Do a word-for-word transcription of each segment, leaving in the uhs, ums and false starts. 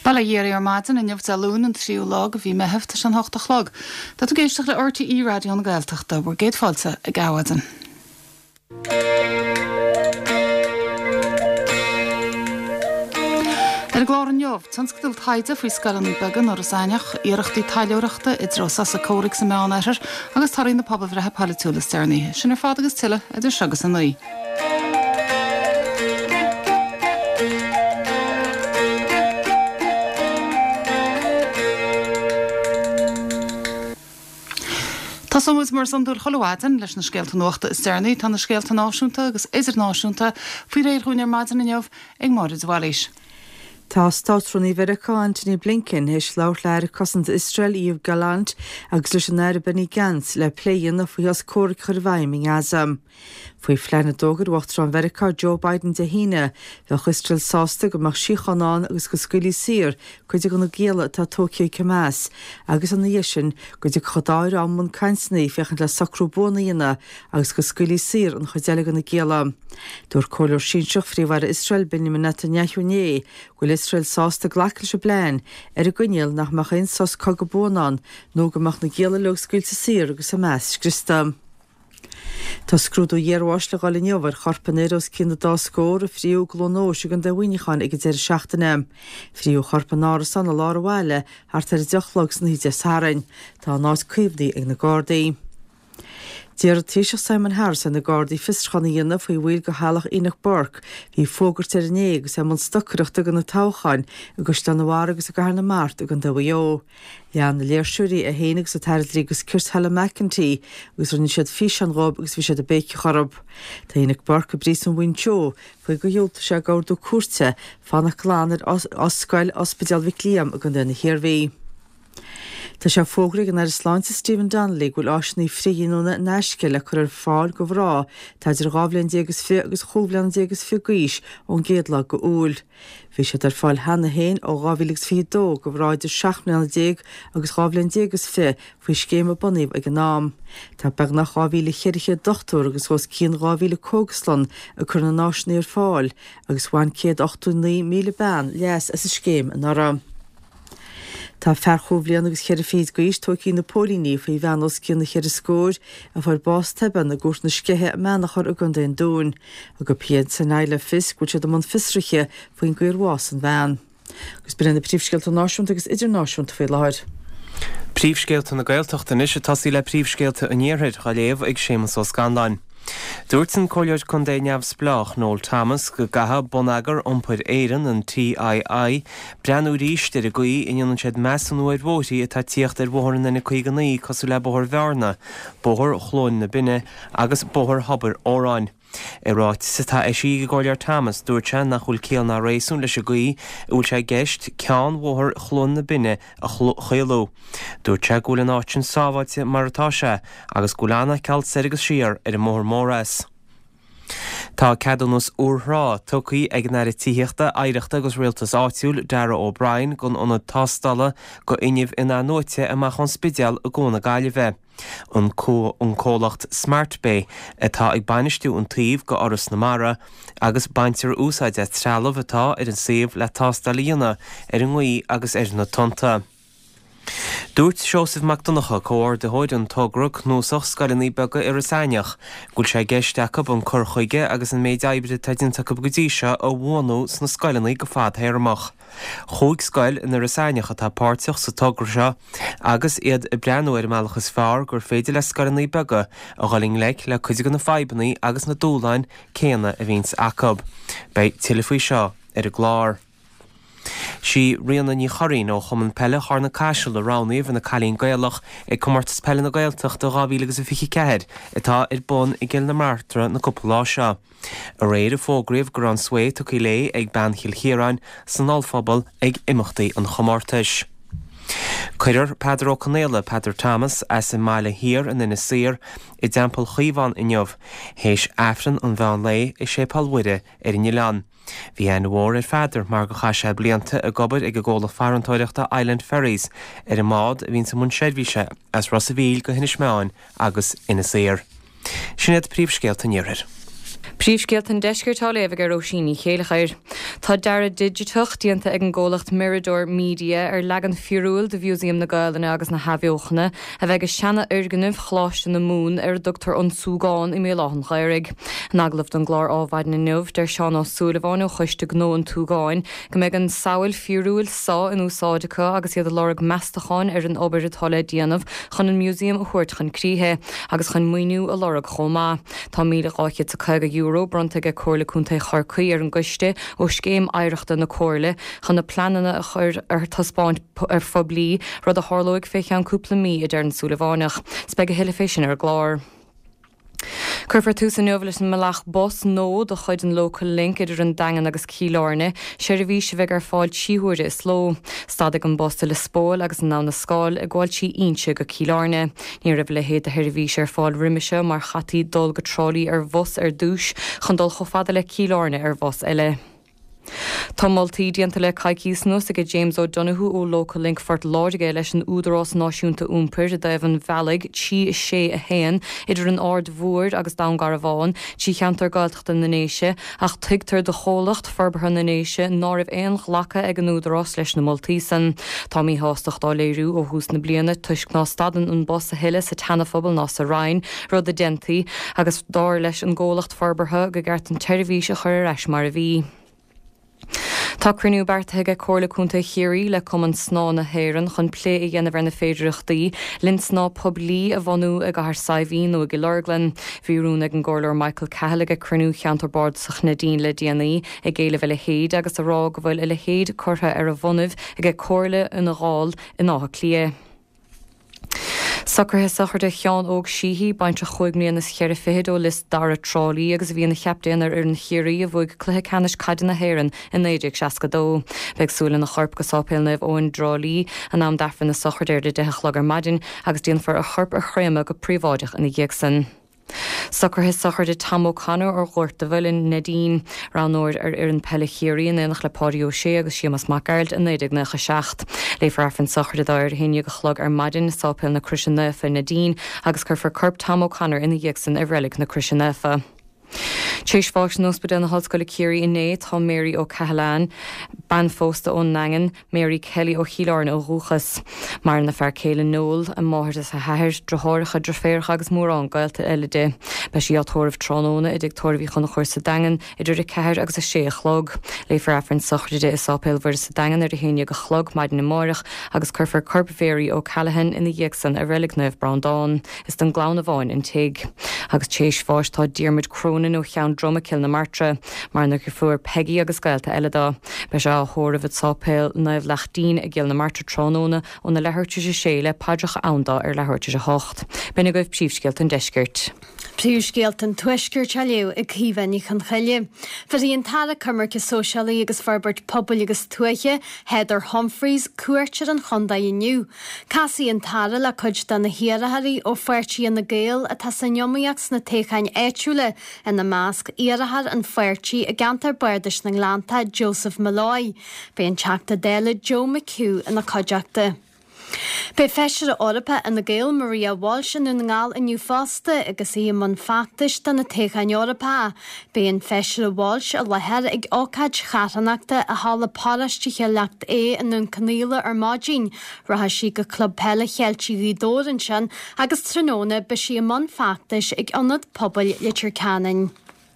Bala dhéir ar maidin in jobh lún an tríú lag a bhí mehefta an hochtach lag. Dat tú géisteach le R T E radio an Gaeltachta bhar géad fáilte a gáhadan. Er glár an jobh, tanscadil taide faoi scalan í began ar a saineach iarachtaí taileoireachta i drosas a córic sa meán éitir agus tarín na pobl bhreithe palaitiúlas dearnaí. Sin ar fád agus tiile idir segus an nuí. Tá somús mar san dúr choláin leis na scéalta nuachta is dearnaí tá na scéalta náisiúnta agus éidir náisiúnta faoi réir chuin ar maidin in jobh ag máid bháilís. Tá státrúnaí Mheiriceá Anthony Blinken heis leir leir cosanta Israel íomh galant agus leis an air Benny Gantz le pléan na faoi as córic chuir bhaim in Gaza. Faoi phleanna dógad uachtar an Mheiriceá Joe Biden de híine bheadh Israel sásta go mar síochanán agus go scoilí sir chuide go na géala tá Tócaí Hamas agus an na sin chuide chodáir am mun cansnaí fechan le sacrú bóna dhéine agus go scoilí sir an chuideala go na géala. Dúir cóir síseach fríomhhar Israel Benjamin Netanyahu né go Israel sásta ghlacail se bléin ar a gcuineal nach machchan sás coga bónán nó go mach na géala le scoilte sir agus Hamas Christa. Tá scrúdú dhéarháis le gáil inniuhar charpanéros cinna dá scór a fríú glónóise an dahuiinechan ag déir seachtainna. Fríú charpanára san a lára bhile thart ar deochlagus na híide sárain, tá náid cuimhdaí ag na Gardaí. Déar tíiseach Simon Harris na Gardaí fistrchanna dhéanamh faoi bhfuil go hálach Enoch Burke, hí fógart ar né agus am an stocareachta gan na táchain agus tá na bhhar agus a gar na mát a an da bheo. Leanna léirsúirí a héananig sa tairdlí agus Kirt Hella McEntee agus runn siad fís an rob agus bhí siad a béice chorab. Tá Enoch Burke a brís an Winchó faoi go dheolta se gáardú cuarte fannach gláán ar oscail ospidal Vicliam a gan na hirbhí. Tá sé fógraigh an ar sláinte Stephen Donnelly ghfuil áisinaí fríínúna neisce le chur ar fáil go bhrá tá idir gábhlainn déagus fi agus chomhlainn dégus fiúgaís ón géadla go úl. Bhí sé ar fáil hena héin ó gábhílegs fi dó go bhráidir seaachna déag agus gábhlainn dégus fi faoi scéime bunaíh ag an nám. Tá beag nach gábhíle cheiriche dochtúr agus bhs cían gábhíle cógaslan a chur na náisinaí ar fáil agus bhain céad ochtú míle bean leas as a scéim an ara. Tá ferchúbblian agus cheir féad gois tóí na pólíní faoi bheanos cin na cheir scóir a bhar bás teban na gúirt na scithe menachar a gan den dún, a go piad san eile fis go siad am an fisriche faoin gcuirhás an bhean. Gus brenn na príomhscéalta náisiúnta agus idirnáisiúnta faoi láir. Príomhscéalta na Gaeltachta is tasí le príomhscéalta a níorthaid a léamh ag sémas ó Scandáin. Dúirt san choileid chun dé neamh splách Noel Thomas go gatha bonagar iompair éireann an T I I breanú ríist ar a gaí in dionann siad meas an uair bhótaí atá tíocht ar bóthar na chuigenaí cosú le bóthar bhearna, bóthar chlóin na binne agus bóthar hobar óráin. I ráit sa tá eisí go gáilear Thomas dúirt se nach chuil céal na réasún leis a gaí úil se geist ceann bóthar chlón na binne a chéaló. Dúirt se gúil an áitin sábhaite mar atá se agus gúlána cealt agus siar ar a mór móras. Tá ceadúnas úrrá tucaí ag na tííochta éireachta agus rialtas áitiúil Dara O'Brien gon ionad tástála go inniuh ina nóite amach an spideal a gcóna gáile bheith. An cólacht Smart Bay atá ag bainisteú an taobh go oras na mara agus baintear úsáid a trealamh atá ar an saomh le tástálaíonna ar an ngaí agus ar na tonta. Dúirt Joseph McDonagh cóir de hóid an tógrach nósach scalaní bega ar a saineach, gúil sé geisteach an chur chuige agus an méid aibre taidinnta go godíise ó bhhanú sna scalaní go fad héirmach. Chúig scail in ar a saineach atá páirteach sa tógra agus iad i breanú ar meachchas fearr gur féidir le scalaní bega a ghaling le le chuide go na feibannaí agus na dúláin céanna a bhís acab. Bei tilefaí seo ar a glár. Sí rianna ní choirín ó chumann pelle charna caiisiil a ránaíomh na cailín Gaelach ag cumartas pelle na Gaeltacht do gábhílegus a fichi ceir atá ar bun i gil na martra na cúpla seo. A réir a fógriomh gur an sué tuí lé ag banchiil chiaráin san álphobal ag imachtaí an chomórtais. Cuidir Pedro O'Connell Pedro Thomas as in máile hir an ina sir i dampel chuomhán inniuh, héis afran an bhean lé i sé palhuide ar in Ilan. Bhí an bhór ar feidir mar go chaise blianta a gobar ag a ggóla farantóireachta Island Ferries ar a mád a bhín sa mun seirbhíse as Rossaville go hinis meáin agus ina sir. Sin iad príomhscéalta níorir. Príomhscéalt an deisceirtá léamh ar Róisíní chéile chair. Tá deara digitucht díanta ag an ggólacht Mirador Media ar legan fiúil de Museum na Gaillimhe agus na Haimhneochna a bheith seanna urganmh chláiste na mún ar Dr an Súgáin i mé láhan chairig. Naglaft an glár ábhaid na nuh der seán á Súlaháin ó chuiste gnó an Túgáin go méid an saoil fiúil sá in úsáidecha agus iad a lorg meastacháin ar an obair atála déanamh chun an muséum a chuirt chun críthe agus chun muoinú a lorg chomá. Tá míle áchiid sa chuige euro bronta ag cóirla chunta charcaí ar an gcuiste ó scéim éireachta na cóirla chun na planana a chuir ar taspáint ar phoblí rud a tharlóigh féiche an cúpla mí i d dearn Súlaháineach. Speg a hiile fésin ar glár. Curfar tú san nuamhlas an meach bos nó do chuid an local link idir an dagan agus cílárne, sé a bhí se bheith ar fáil tíúide is sló. Stadig an bosta le spóil agus an ná na scáil a gháil sí inse go cílárne. Ní rah le héad a thir bhí sé ar fáil riimiise mar chatí dul go trolaí ar bhos ar dúis chun dul chofada le cílárne ar bhos eile. Tá moltaí díanta le caiicís nus ag James O'Donoghue ó Local Link fort láide leis an údarrás náisiúnta úmpair a daobh an bhealaigh tí sé a héan idir an ard mhuair agus dangar a bháin tí cheantar gailteachta na néise ach tuigtar de cholacht forbartha na néise ná rah éon chhlacha ag an údarrás leis na moltaí san. Tá mí hástach dá léirú ó hús na bliana tuisc ná stadan an bos a heile sa tanafobal ná sa Rhein rud a dentaí agus dáir leis an ggólacht forbartha go gceart an teirhís a chur eis mar a bhí. Tá cruinniú bearthaige cóirla chunta chéirí le cum an sná na héireann chun plé i dhéanamh ar na féidireachtaí, linn sná poblí a bhanú ag ar saibhín nó ag Lorglan. Bhíún ag an gcóirleoir Michael Cahill ag cruinniú cheantar bord sa Chnadín le déanaí ag géile bheith le héad agus a rá go bhfuil i le héad curtha ar a bhunamh ag cóirla in gháil in átha clia. Sacrthe sachar de cheán óg síhí baintre chuigmlíon is cheir fihead ó lis dara trolaí agus bhí na cheapdaon ar ar an chiirí a bhuaig cluthe canis caidan na héireann in éideag seaca dó. Beagsúla na chorp go sápéilnamh óin drolaí an am defan na sachar déir de deithlag ar maidin agus díon for a chorp a chréime go príomháideach ina dhéag san. Sacrthe sachar de Tam O'Connor ar ghuirt de bhfuilin Nadine ranóir ar ar an pelichéirí in éanach le pádió sé agus Seamus Macaild in éideag na seacht. Léifar arfan sachar de dáir héine go chlog ar maidin sápéil na Cruiseannafa Nadine agus chur for corp Tam O'Connor ina dhéag san a bhreaigh na Cruiseannafa. Téis fáis nó bud na hallscoile céirí inné tá Mary ó Cahalán, ban fósta ón Nangan, Mary Kelly ó Chiileáin ó Rúchas. Mar na fear céile nóil a máthir is a heir drothracha droféircha agus mórrán gailta eile de. Ba sí átóirh tróna i dictóirhí chun chuir sa dagan idir i ceir agus a sé a chlog. Léifar afran sochraide is sápéil bhar sa dagan ar a héine go chlog maid na mórach agus churfar corpvéirí ó Callahan ina dhéagsan a relic neh Browndáin is den glán a bháin in teig. Agus téis fáis tá Diarmid Cronin ó cheann droma cil na martra, mar na gur fuair Peggy agus gailta eile dá. Ba se thóramh sápéil naibh leachtín a ggéal na martra tróna ó na lethirte sé sé le páideach anndá ar lethirte sé hocht. Bena goibh príomhscéalt an deiscirt. Príomhscéalt an tuiscirt teilú ag cíhainní chun chaile. Farí an tala cumarcha sósealaí agus farbert pobl agus tuaiche Heather Humphreys cuairtear an chunda inniu. Casí an tala le chuid den na hiarathaí ó fuirtíí an na Gael a tá san jomaíocht na téchain éitiúla in na másc iarahar an fuirtíí a gantar buirdeis na Glánta Joseph Malloy. Bé an teachta déile Joe McHugh in na coideachta. Bei feisir a orpa in na Gael Maria Walsh in ngáil inniu fásta agus í man factis den na téchain orpa. Bei an feisir a Walsh a lehead ag ócad charanachta a hála párastiche lecht é in nun caníla ar mádín, ratha sí go club pelle cheiltí ghidóran sin agus tróna be sí man factis ag anad pobl litir canin.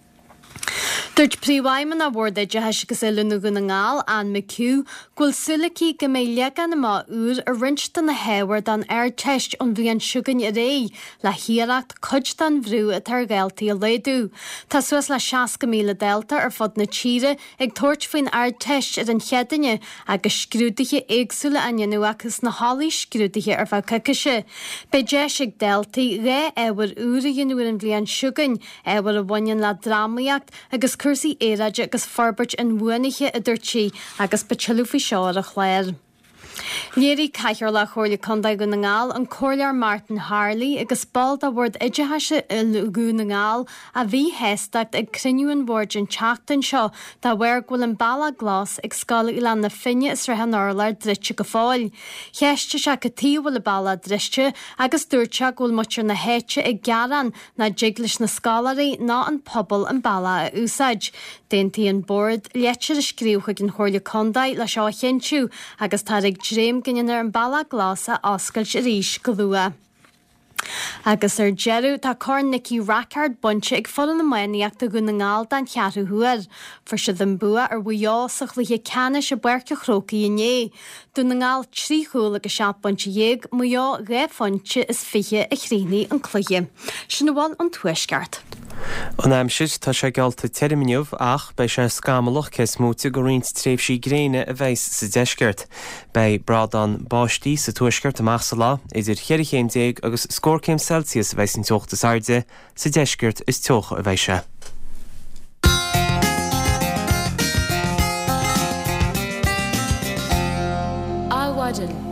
Dúirt príomhhaimman a bhórda de heis go ilú go na ngáil an McHugh ghfuil sulaí go mé legan na má úr a rinsta na héhar dan air teist an bhíon siúgan i ré le hiaracht chuid den bhrú a tar gailtaí a léadú. Tá suas le seaca míle delta ar fod na tíre ag tuairt faoin air teist ar an cheadaine agus scrúdaithe éagsúla ainneanú agus na hálaí scrúdaithe ar bheith caiceise. Bei deis ag deltaí ré éhar úr a dhéanú an bhíon siúgan éhar a bhain le drámaíocht agus cursaí éraide agus farbert in bhuanaiche a dúirtí agus be teilúfaí seo a chléir. Léirí caiithir le chóirla condaid go na ngáil an cóirlear Martin Harley agus bald a bhd iditheise gú na ngáil a bhí héisteach ag cruinniúin bhórd an teachtain seo tá bhar ghfuil an balla glas ag scala i le na finne is rathe nálar drite go fáil. Cheiste se go tíhfuil le balla driste agus dúirte ghfuil muir na héite ag gearan na jiglis na scalaí ná an pobl an balla a úsáid. Déntaí an bord leiteir a scríúcha gin chóirla condaid le seo chinú agus tá ag dréim gine ar an balla glasa oscailt a ríis go lua. Agus ar jeú tá corn Nicky Rackard bunte ag fol na mainíachta go na ngáil dan chearú huair, for si den bua ar bhuiásach le ceanne se buirce chrócaí inné. Dú na ngáil tríúla agus seap bunte dhéag muo réfonte is fiche a chríní an cluige. Sin bháil an tuisceart. An aimsid tá sé gealta terminiuh ach bei sé scamalach ces múte go rint tréimh sí gréine a bheits sa deisceart. Bei brad an báistí sa tuisceart amach sa lá idir cheirichéim déag agus scórcéim Celsius a bheits an teochta sarde sa deisceart is teocha a bheise. Áhaidir.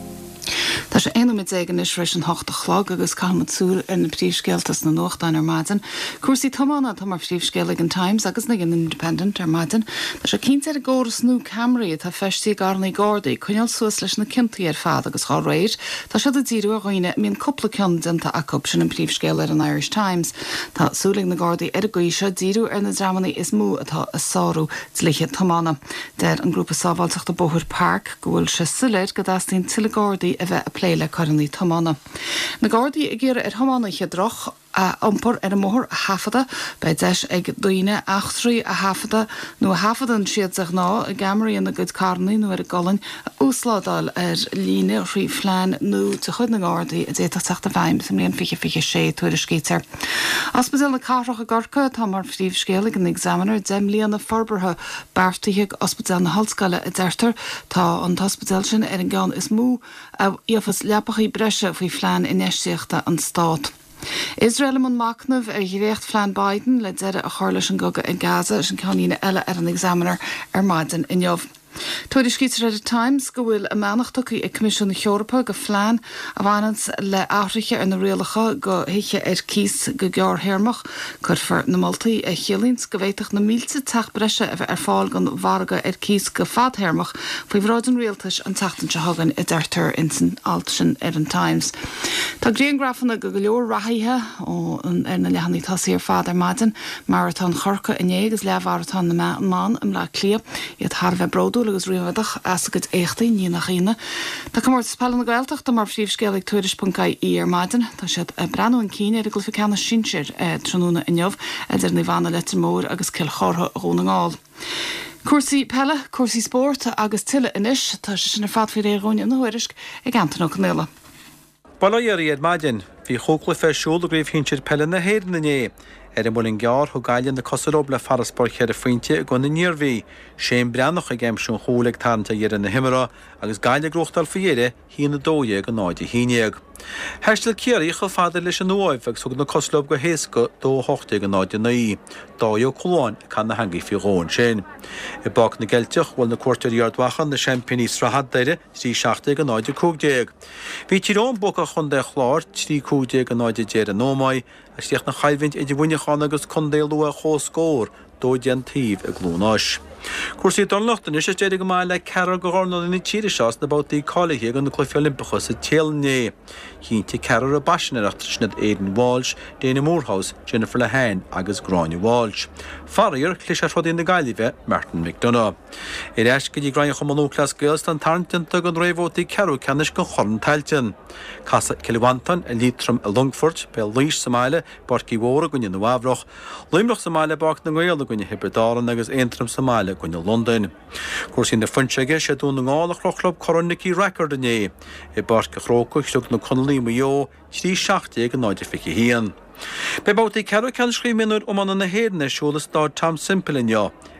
Tá sé éonmid éigen is rééis an hocht a chlog agus calmatsúr ar na príomhscéaltas na nóchtáin ar maidin. Cuasaí tomána tá mar príomhscéala an Times agus na gin Independent ar maidin. Tá sé cinnte a ggóras nó Camry tá feistí garnaí Gardaí chuineal suas leis na cinntaí ar fad agus chá réir. Tá sé a ddíú a roiine míon coppla ceann denta acu sin an príomhscéala ar an Irish Times. Tá súling na Gardaí ar a gcuise díú ar na dramaní is mú atá a sáú tliche tomána. Deir an grúpa sábháilteachta Bóthir Park go bhfuil se sulir go dastín tila Gardaí a bheith a léile carnaí tomána. Na Gardaí ag ggéire ar thománaithe droch a ampur ar a móthir a hafada bei deis ag doine achtraí a hafada nó a hafadan siad ag ná a gamraí an na gud carnaí nó ar a golan a úsládal ar líne rí flein nó te chud na Gardaí a déach teachta bhaim sem líon fiche fiche sé tuair a scéitir. Ospidal na carach a gorca tá mar phríomhscéala an examiner dem líon na forbartha beartaithe ospidal na halscaile a deirtar tá an hospidal sin ar an gán is mú a iofas leapachaí breise faoi flein inéisiachta an stát. Israel an macnamh ar ghirécht flein Biden le deire a chuirla an goga in Gaza sin ceanína eile ar an examiner ar maidin in jobh. Tuaidir scítar ar a Times go bhfuil a meanachtaí ag Comisiún na Eorpa go phlean a bhainans le áthriche ar na réalacha go hiiche ar cís go gearthéirmach chur na moltaí a chéalíns go bhhéiteach na mílte teach breise a bheith ar fáil gan bharga ar cís go fadthéirmach faoi bhráid an réaltais an tatan se hagan i d'irtar in san altain ar an Times. Tá gréon grafanna go go leor rathaithe ó ar na lehannaí tasaí ar fad ar maidin mar atá chorca inné agus leabhartá na man am le clia iad tharbheith brodú agus riomhadach as go échtaí ní nach chéine. Tá go mór spellan na Gaeltacht tá mar phríomhscéala tuairis.caí ar maidin, Tá siad breanú an cíine ar go gluficeanna sinseir tróna in jobh idir na bhana letar mór agus cill chortha róna ngáil. Cuasaí pelle, cuasaí sport agus tuile inis tá sin ar fad fé réróine an thuairisc ag antanach néla. Balaíar iad maidin, hí chócla fé siúla gréibh hinseir pelle na héir na né. Er yn mwyn gyr ho gael yn y cosarob le ffarasbor cher y ffwynti gwan y nirfi. Sien brianach ag emsiwn chwleg tarnta i'r yn y hymra agos gael y grwch dal ffyere hi yn y doieg yn oed i hinieg. Herstil Ciari chael ffader leis yn oef ag sog na cosarob go hesgo do hochtig yn oed i nai. Doi o cwlwan can na hangi ffi gôn sien. Y bog na geltiach wal na cwarter iardwachan na siampini strahaddaire si siachtig yn oed i cwgdeg. Fi tiron bog a chonde chlor tri cwgdeg yn oed i ger yn omai a stiach na chailfint edi wyniachan agus condéilú a chós scór dóidean tíb a glúnáis. Cuasaí donlacht is déidir go mai le cear go gána in tíiri seás na bátaí cálaithe an na cluife Olympachas sa téalné. Hínta cear a baisneach trisnad Aidan Walsh, Dana Moorhouse, Jennifer Lehane agus Gráinne Walsh. Farrier clis ar fodí na gaiileh Martin McDonough. I reis go dtí Gráinne chomanúclas gails an tarntinta an réhótaí cearú ceannis go chorn tailtin. Casa Kilwantan a lítrum a Longford be Luis Somáile borcí mhóra gunne na bhahroch, Luimroch Somáile bach na Gaeilge gunne Hebridáran agus Aintrum Somáile gunne London. Cuasaí na Funseige sé dún na ngála chrochlub corn Nicky Rackard inné. I barca chróca slug na Connolly Mayo, trí seachtaí an náidir fici hían. Be bátaí cearú cean scríminúir ó man na héirne siúlas dá tam simple inniu.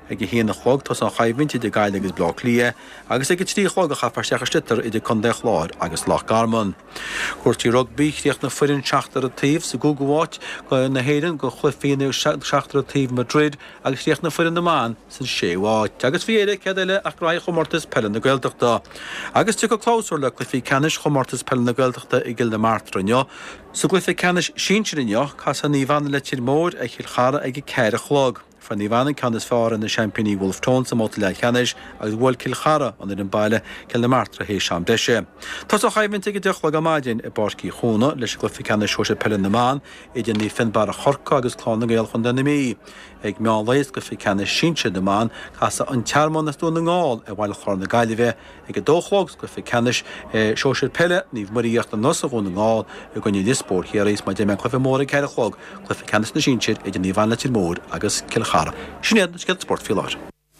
ag híana chlog tas an chaimhinte de gaiile agus blá lia, agus ag trí chlog a chafarsteach stitar idir chundé chláir agus lách garman. Cuirtí rugby chríocht na furin seachtar a tíomh sa go goháit go na héirann go chlufiíú seachtar a tíomh Madrid agus chríocht na furin na man san séháit. Agus bhí éidir ceile ach raith chomórtas pellan na Gaeltachta. Agus tu go chlósúir le clufií canis chomórtas pellan na Gaeltachta i gil na Martranne. Sa glufií canis sínserinne cas a níomhana le tír mór ag chilchara ag ceir a chlog. Fan níhhanan canas fára na Championí Wolf Tone sa móta le canis agus bhfuil cilchara an in baile ceil na Martra hééis seam deise. Tás a chaimhinn ag deachla go maidin i barcí chóna leis glufi canis seoise pellan na man idir ní finbar a chorca agus chlána gael chun denna mí. Ag meán leios go fi canis sinse na man casa an tearmán na stúna ngáil a bhhail chlána gaiileheh ag a dóchlogs go fi canis seoise pelle níomh maríocht an nos a chuna ngáil i go ní dispór chééis mai déime chlufi mór a ceir a chlog chlufi canis na sinseid idir níomhhain le tír mór agus cilchara. Sinnéad na sciil sport fiáir.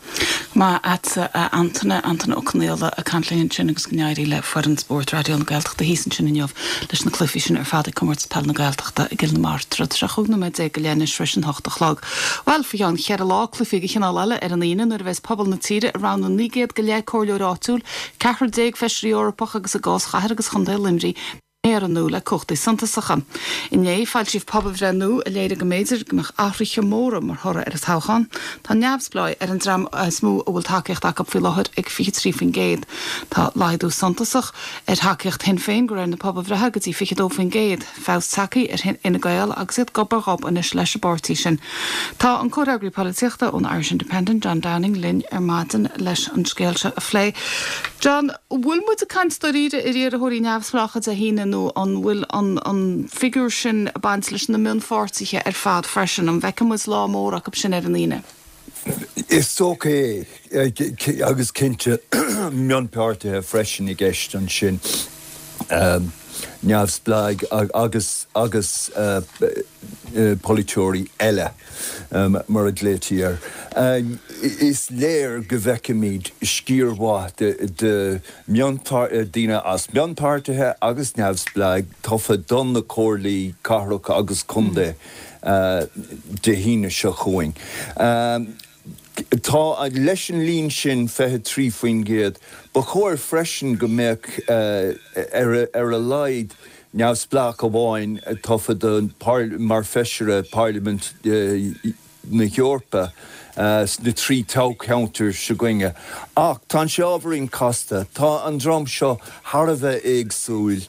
Má atsa Antona Antona O'Connell a canlaíonn sin agus gneairí le foran sport radio na Gaeltachta hísan sin inniuh leis na clufií sin ar fada cummart pell na Gaeltachta i gil na Martra a chugna méid ag go léanais freisin hochta chlog. Well fi an chear lá clufií go chinál eile ar an íana ar bheits pobl na tíre around na nígéad go le cóirleúráúil cehar déag feisií Eorpach agus a gás chair agus chundé limrí. Éar an nú le cochtaí Santa Sacha. Iné fáil síh poblbhre nó a léide go méidir gomach áfriche móra mar thora ar a táchan. Tá neamhsbláid ar an dram smú a bhfuil takeíocht a fi láthir ag fi trí fin géad. Tá laidú Santasach ar takeíocht hin féin go raibh na poblbhrethe go dtí fi dó fin géad. Fás takeí ar hin ina gail agus iad gobarghab in is leis a bortí sin. Tá an córagraí políochta ón Irish Independent John Downing linn ar mátan leis an scéalte a phlé. John, bhfuil mu a cant storíide i réar a thuirí neamhsplachad a híine nó an bhfuil an, an figúr sin a baint leis na mún fórtiche ar fad freisin an bheicem lá mór ach sin ar an íine. Is okay agus cinnte mionpáirtithe freisin i gceist an sin um, neamhsblaig agus agus uh, uh, politeóirí eile um, mar a gléitiar. Um, is léir go bhheicimid scíorhá de, de dína as mionpáirtithe agus neamhsblaig tofa don na cóirlaí carach agus cundé uh, de híine seo chuing. Um, Tá leis an líon sin fethe trí faoin géad, ba chóir freisin go mbeadh uh, ar, ar a laid neamhsplach go bháin tofa don mar feisire Parliament uh, na Eorpa uh, na trí tá counter se goinge. Ach tá seábharín casta, tá an drom seo Har a bheith éagsúil,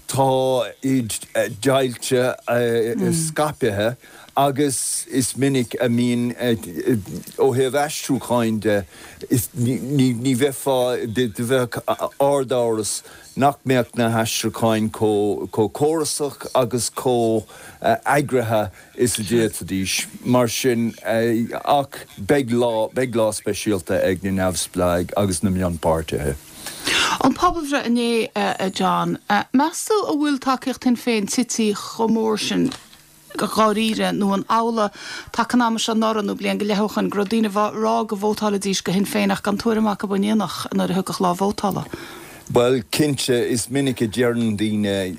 tá iad uh, dailte uh, mm. scapithe, agus is minic a mín ó heh eistúáinde ní bheitá de bheith ardáras nach meach na heistruáin có córasach agus có agrathe is a déta díis. Mar sin ach beag lá speisialta ag na neamhsblaig agus na mionpáirtithe. An poblbhre iné uh, John, uh, measú a bhfuil takeíocht tin féin tití chomór sin gáíre nó an ála takená se noranú blian go lehochan grodíine rá go bhótála dís go hin féinach gan tuaireach a buíach an ar thugach lá bhótála. Well, cinse is minic a dearan díine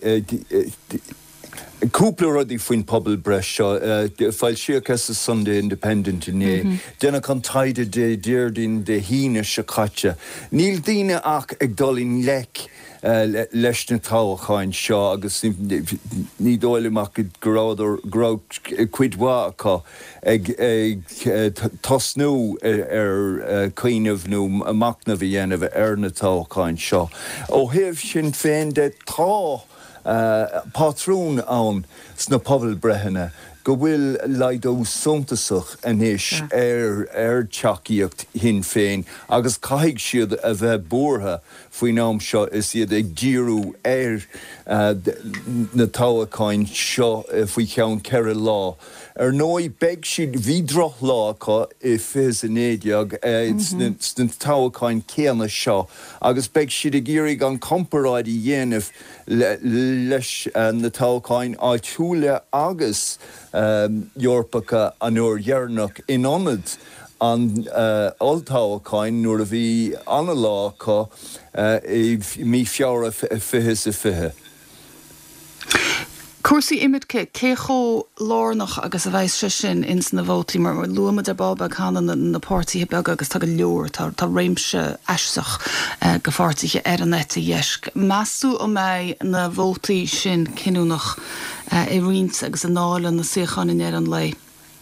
cúpla rudí faoin pobl breis seo fáil siocas a Sunday Independent inné. Déna chu taide de déirdín de híine se caite. Níl daine ach ag dulín lec Uh, le, leis na tábhachain seo agus ní dóileach go grád cuidhá acu ag, ag uh, tosnú ar uh, cuiineh nó amachna bhí dhéanamh ar na tábhachain seo. Ó thaobh sin féin de tá uh, patrún ann sna pobl breithine go bhfuil leidó suntasach aníis ar ar teacaíocht hin féin, agus caiigh siad a bheith bortha faoin am seo is iad ag díriú ar uh, na tábhachain seo faoi cheann ceithre lá. Ar nói beag siad bhídroch lá acu i fis in éideag sna tábhachain céanna seo, agus beag siad ag iarraigh an comparáid i dhéanamh leis na tábhachain áitiúla agus Um, Eorpacha an uair dhearnach in onad an uh, oltábhachain nuair a bhí anna lá acu uh, i mí feabhra fiche sa fiche. Cuasaí imidce cécho lánach agus a bheith se sin ins na bhótaí mar mar luama de Bob chana na pártaí beg agus tá go leor tá réimse eisach go fáirtaige ar an neta dhéisc. Measú ó méid na bhótaí sin cinúnach i riint agus an nála na suocháin ar an lei.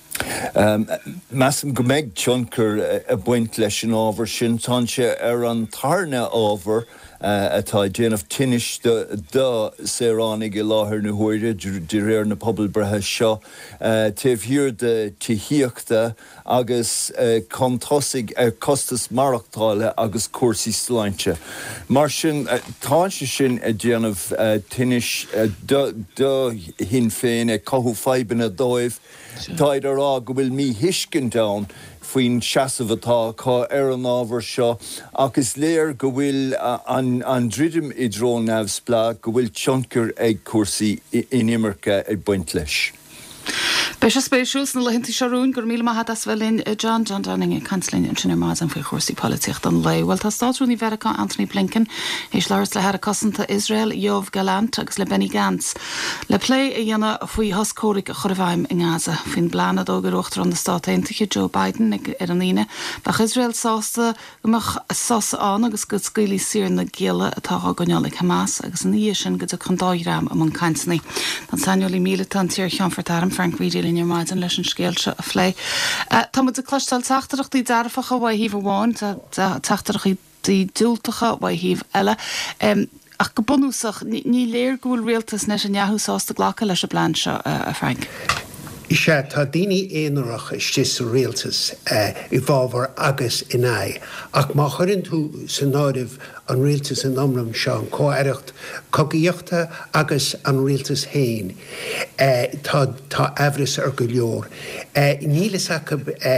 Um, Massam go méid tionchar a buint leis an ábhar sin tá sé ar an tarna ábhar Uh, atá déanamh tinis do séránig i láthair na huaire de réir na pobl brethe seo. Uh, Taobh hiúr de tíhíochta agus uh, contosaigh ar costas marachtáile agus cuasaí sláinte. Mar sin uh, tá sé sin a déanamh uh, tinis uh, do, do hin féin a cothú feiban a dóibh. Táid ará go bhfuil mí hiiscin down faoin seasamh atá cá ar an ábhar seo, agus léir go bhfuil uh, an, an dridim i dró neamhsplá go bhfuil tionchar ag cuasaí in imirce ag buint leis. Beis a spéisiús na lehinnta seún gur míle maithe as bhfuilinn John John Dunning i cancelín an sin máid an faoi chósaí políocht an lei. Bhfuil tá stáisiúní Mheiriceá Anthony Blinken is leirs le head a cosanta Israel Yoav Gallant agus le Benny Gantz. Le lé a dhéanana faoi thoscóraigh a chur bhaim in Gaza faoin blana dógur uachtar an na Stát Aontaithe Joe Biden ag ar an ine. Bach Israel sásta gomach sása an agus go scaoilí siar na géala atá agáineála Hamas agus an íos sin go do chundáirám am an caintnaí. Tá sainolí míle tan tíir cheanfartarm Frank Reedy in your mind and listen scéalte a phlé. Tá muid a clúisteil teachtarachtaí dearfacha bhaid híomh bháin teachtarachtaí dúltacha bhaid híomh eile. Ach go bunúsach ní léir go bhfuil rialtas nes an neathúsásta ghlacha leis a blann seo a Frank. I sé tá daoine éonarach istí sa rialtas i bhábhar agus in aghaidh, ach má chuireann tú san náirimh an rialtas an iomlam seo an cóireacht cogaíochta agus an rialtas féin tá tá eabhras ar go leor. Nílas acu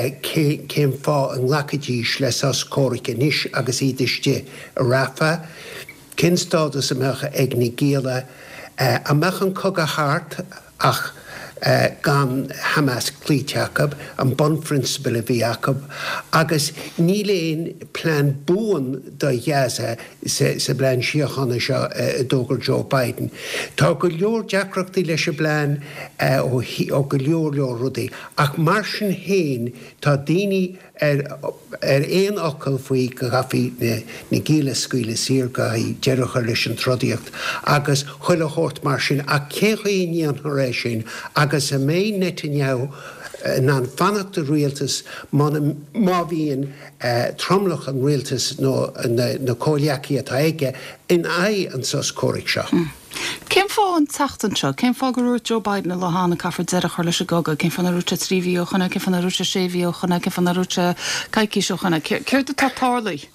céim fá an ghlacadís leis as cóirice níos agus iadiste a rafa, cin stádas a mecha ag na géala a mechan cogad thart ach Uh, gan Hamas clí Jacob an bon principal a bhí Jacob agus ní léon plán buan do Gaza sa, sa bláin siochanna seo uh, dógur Joe Biden. Tá go leor deacreachtaí leis a bláin uh, ó, ó go leor leor rudaí ach mar sin héin tá daoine ar ar éon ocail faoi go gafaí na, na géala scuile sír go dearachar leis an trodíocht agus chuile chót mar sin a céchaí níon thoréis sin agus a mé Netanyahu ná an fannacht a rialtas má bhíon tromlach an rialtas nó na cóiliací atá aige in aghaidh an sos cóiric seo. Cén fá an tachtan seo, cén fá go rúirt Joe Biden a lehanana caafar deire chuir leis a goga, cén fanna rúte tríomhíochanna, cén fanna rúte séomhíochanna, cén fanna rúte caiiciseochanna, céir do tá tálaí?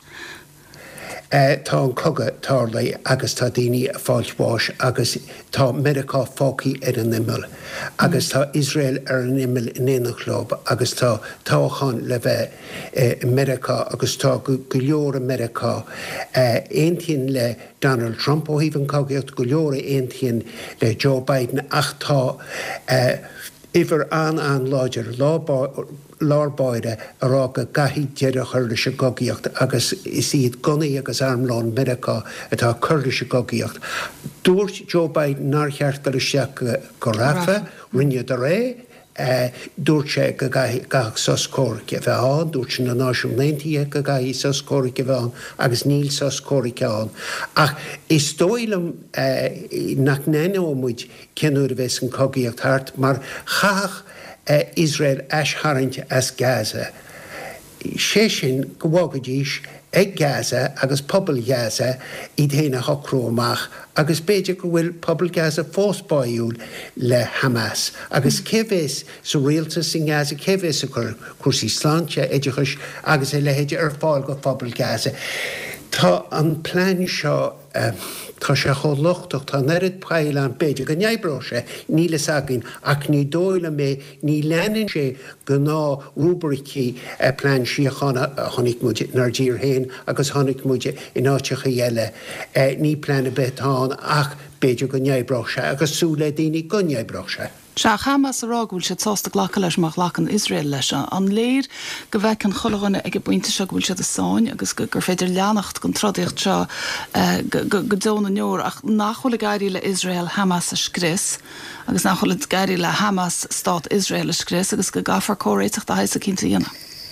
Uh, tá an cogad tálaí agus tá daoine a fáilbáis agus tá Mheiriceá fácaí ar an imil agus tá Israel ar an imil in éanachlób agus tá táchan le bheith uh, Mheiriceá agus tá go leor Mheiriceá uh, aontaíonn le Donald Trump ó híomh an cogaíocht go leor aontaíonn le Joe Biden ach tá uh, ifar an an láidir lárbáide ará go gaithí deireach chuir leis a gogaíocht agus is iad gunaí agus armláin Mheiriceá atá chuir leis a gogaíocht. Dúirt Joe Biden nar cheartar isteach go rafa, rinne de ré, Uh, dúirt sé go gaith sos cóirice bheith an, dúirt sin na náisiúntaí go gaith sos cóirice bheith an agus níl sos cóirice an. Ach is dóilm uh, nach néine ómuid cenúir a bheits an cogaíocht thart, mar chaach uh, Israel eistharaint as Gaza. Sé sin go bhágadís ag Gaza agus pobl Gaza i dhéana hocróamach agus beidir go bhfuil pobl Gaza fósbáúil le Hamas. Agus céhés sa rialtas in Gaza, céhés a chur cuasaí sláinte éideachas agus é lehéide ar fáil go pobl Gaza. Tá an plán seo uh, tá sé cholachtach tá nerid paile an beidir go neibbró sé nílas agin ach ní dóile mé ní leanann sé go ná rúbricí uh, plán siochanna uh, tháinig muide nar dír héin agus tháinig muide in áitecha dhéile uh, ní plán a betán ach beidir go neibbró sé agus súla daoine go neibbró sé. Se Hamas arágúil se tásta ghlacha leis mar lechan Israel leis an léir go bheith an cholanna ag buinte se bhfuil se a sáin agus gur féidir leannacht gon trodíocht seo go dóna neor ach nachchola gaiirí le Israel Hamas a scris agus nachchola gaiirí le Hamas Stát Israel a scris agus go gafar córéiteach a heis a cinnta dhéana.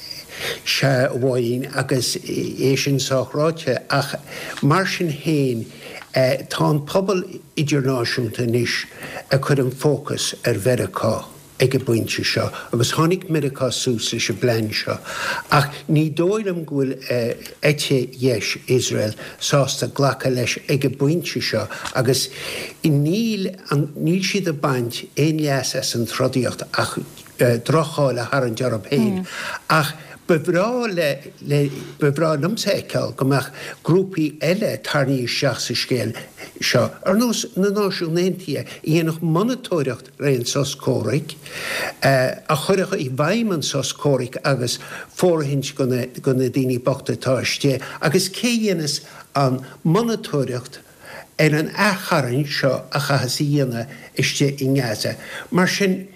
Se bhhain agus é sin sáráte ach mar sin héin tá an pobl idirnáisiúnta níos a chud an fócas ar Veracá ag a buinte seo, agus tháinig Miracá súsa se blein seo. Ach ní dóilm ghfuil éite dheis Israel sásta ghlacha leis ag a buinte seo, agus i níl siad a baint éon leas as an trodíocht ach drochaáil ar an dearab héin. Ach Bevrá le bevrá namséceil gomach grúpaí eile tarnaí seach sa scéal seo. Ar nós na náisiúnéntia íonach monitóireacht réon sos córaigh a chuirecha i bhaimman sos córaigh agus fórhins gona daoine bochtatá isté, agus cé dhéanas an monitóireacht ar an acharann seo a chahas dhéana isté i ngáasa. Mar sin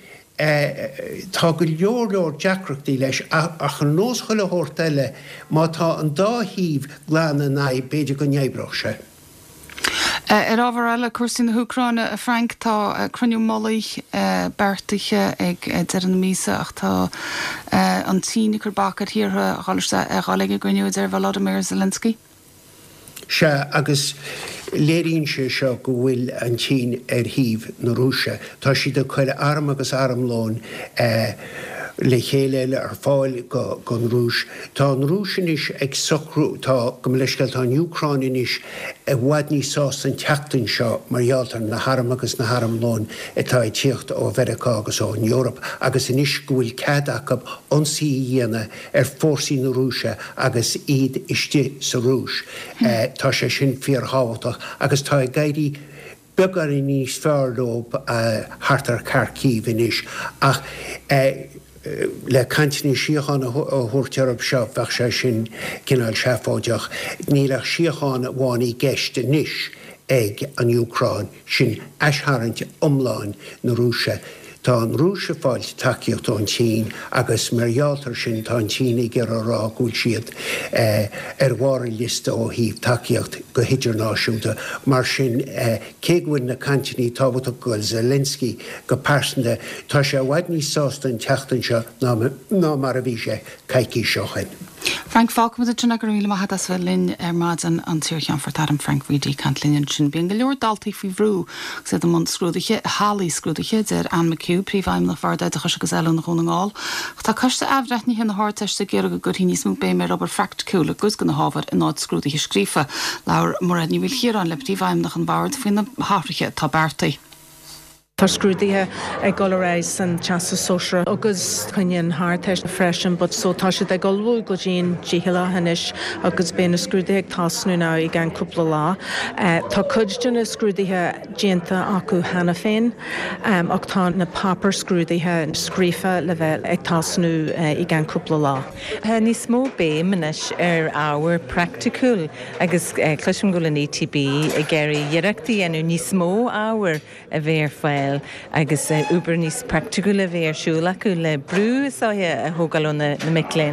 tá go leor leor deacreachtaí leis ach an nós chuile thuirteile má tá an dá híomh glána na beidir go neibreach se. Ar ábhar eile cuasaí na Húcráine a Frank tá cruniú mollaí beartaithe ag deir an mísa ach tá an tíine gur bachar tíortha gáiliste a gálaigh goniuid ar Volodymyr Zelensky. Se agus léiríonn se seo go bhfuil an tín ar thaobh na Rúise. Tá siad a chuile arm agus armlón le chéile le ar fáil go an Rúis. Tá an Rúisin is ag socrú tá go leiscail tá an Ucráinin is a bhhaid ní sás an teachtain seo marghealtar na haram agus na haramlón atá i tíocht ó Veracá agus ó an Eorop, agus in is go bhfuil ceadachabionsaí dhéana ar fórsaí na Rúise agus iad iste sa Rúis. Tá sé sin fíorthabhachtach agus tá gaiirí begar i níos fearlób hartar Kharkiv in is ach le cantinní siochána ó thuirtearab seo bheith sé sin cinál seafáideach nílach siochána bhánaí geiste níos ag an Ucráin sin eistharaint omláin na Rúise. Tá an Rúise fáil takeíocht an tín agus marghealtar sin tá an tína gur ará gúil siad ar bhhar lista ó híomh takeíocht go hidirnáisiúnta mar sin cé bhfuil na cantinní tábhachtach go Zelensky go persanta tá sé bhhaid níos sásta an teachtain seo ná mar a bhí sé caiicí seochain. Frank Falkmid tuna gur míle maithe as bheith linn ar maidin an tíorchean fortar an Frank V D cantlíonn sin bíon go leor daltaí fao bhrú sé do man scrúdaiche hálaí scrúdaiche ar Anne McHugh príomhhaim na fardaid a chus agus eile na chónaáil. Tá costa abhreithní hin na háteiste ggéar go gur hí níos mú bé mar obair fractúla gus go na hábhar in áid scrúdaiche scrífa leabhar mar ní bhfuil chiaran le príomhhaim nach an bhard faoin na háfriche tá beartaí. Tá scrúdaithe ag goléis san teasa sóisre agus chuineann háteist freisin, bud so tá si ag golbhú go dtíon díheile hanis agus béna scrúdaithe ag tasnú ná i gan cúpla lá. Tá cuidean na scrúdaithe déanta acu hena féin ach tá na papar scrúdaithe scrífa le bheith ag tasnú i gan cúpla lá. Tá níos mó bé manis ar ábhar practicúil agus cluisiim go an A T B i ggéirí dhearachtaí enú níos mó ábhar a bhéir fáil agus uber níos practicúil a bhéir siúla acu le brú áithe a thógáil na Mickléin.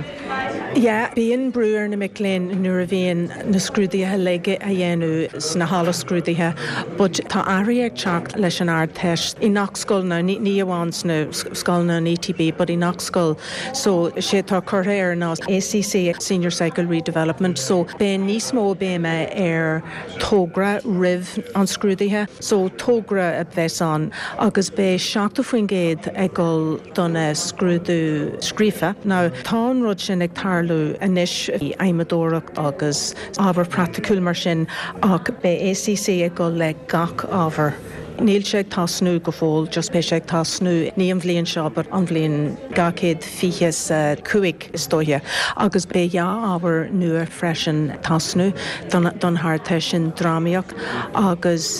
Ja, bíon brúar na Mickléin nuair a bhíon na scrúdaithe leige a dhéanú sna hála scrúdaithe, bud tá airí ag teacht leis an ardteist i nachscoil ná ní amháin sna scoil na A T B, bud i nachscoil so sé tá curtha ar ná A C C Senior Cycle Redevelopment, so bé níos mó béime ar tógra rih an scrúdaithe, so tógra a bheits an agus bé seachta faoin géad ag gol donna scrúdú scrífa. Ná tá an rud sin ag tarlú inis i aimimeadóireacht agus ábhar practicúil mar sin ach bé A C C ag gol le gach ábhar. Níl sé ag tasnú go fóil, just bé sé ag tasnú ní an bhliain seo, bar an bhliain gacéad fiches cuaig is dóithe. Agus bé ja ábhar nua freisin tasnú don háirte sin drámaíoch agus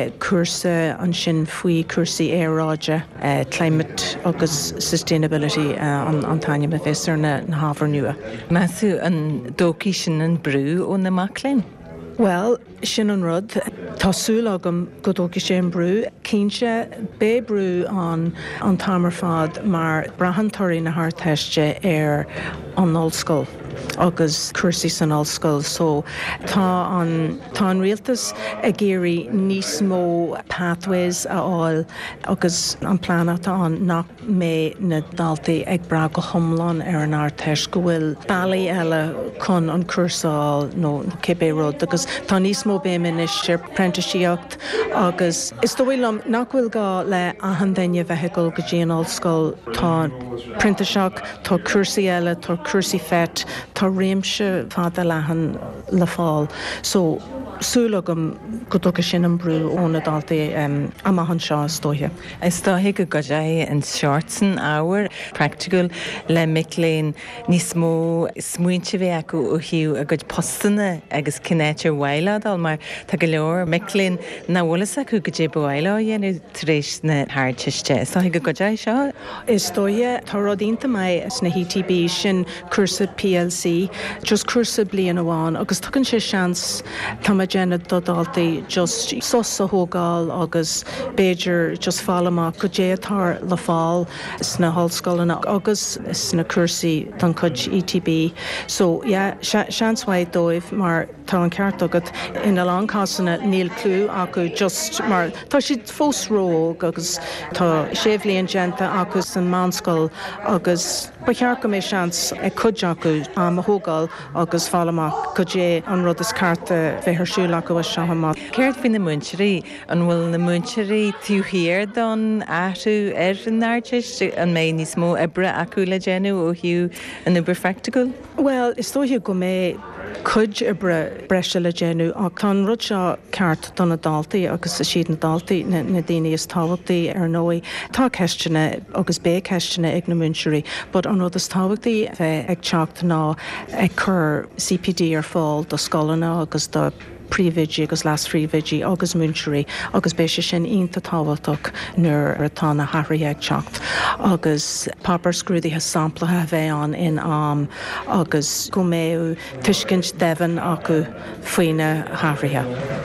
cuasa an sin faoi cuasaí éráide climate agus sustainability an taine a bheits ar na hábhar nua. Measú an dócí sin an brú ó na Mickléin? Well, sin an rud Tásúil agam go dtóga sé an brú, cínse bé brú an an tamar fad mar brahantóirí na háteiste ar an ollscoil agus cursaí san ollscoil, so tá an tá an rialtas a géirí níos mó pathways a áil agus an plánata an nach mé na daltaí ag bra go thomláin ar an áteist go bhfuil bailí eile chun an cursáil nó cibé rud agus tá níos mó bé minis ar prentisíocht agus is dóilm nachhfuil gá le ahan daine bheithegil go dtí an ollscoil tá printaseach, tá cursaí eile, tá cursaí feit, tá réimse fada lehan le fáil. So súlagam go dtóga sin an brú óna daltaí um, a maithan seo stóithe. Is dóthaigh go godaigh an seirtsan ábhar practical le miléin níos mó smuointe bheith acu ó hiú a go postanna agus cinnéitir bhhailádal, mar tá go leor miléin na bholalas acu go dé bhhailá dhéanú taréis na háirteiste. Is dóthaigh go godaigh seo? Is dóithe tá rodínta mai sna H T B sin cursa P L C, just cursa blian amháin, agus tugann sé seans tá Jenna dodaltaí just sos a hógáil agus Beiidir just fálamach go déatár le fáil sna hallscoileann agus sna cursaí don chuid E T B. So yeah, seanshaid dóibh mar tá an ceart agad ina láncásanna níl clú acu just mar tá siad fós róg agus tá séhlíonn genta acu san mánscoil agus ba chear go mé seans ag chuid acu am a hógáil agus fálamach go dé an rud is carta bheithir siúla go bhis sehamach. Céirt fin na muintirí an bhfuil na muintirí túhéir don áú ar an náirteist an mé níos mó ebre acu le déanú ó hiú an uber practical? Well, is dóithe go mé chuid ibre breise le déanú a chun rud seo ceart donna daltaí agus siad na daltaí na, na daine is táhachtaí ar nói. Tá ceistena agus bé ceistena ag na muintirí, bud an rud is táhachtaí bheith ag teacht ná ag chur C P D ar fáil do scolanna agus do príomhvidí agus lasríomhvidí agus muintirí agus béise sin ionta táhailteach nuair atá na hathaí ag teacht agus papar scrúdaithe samplathe bheith an in am agus go méú tuiscint devan acu faoine hathaithe.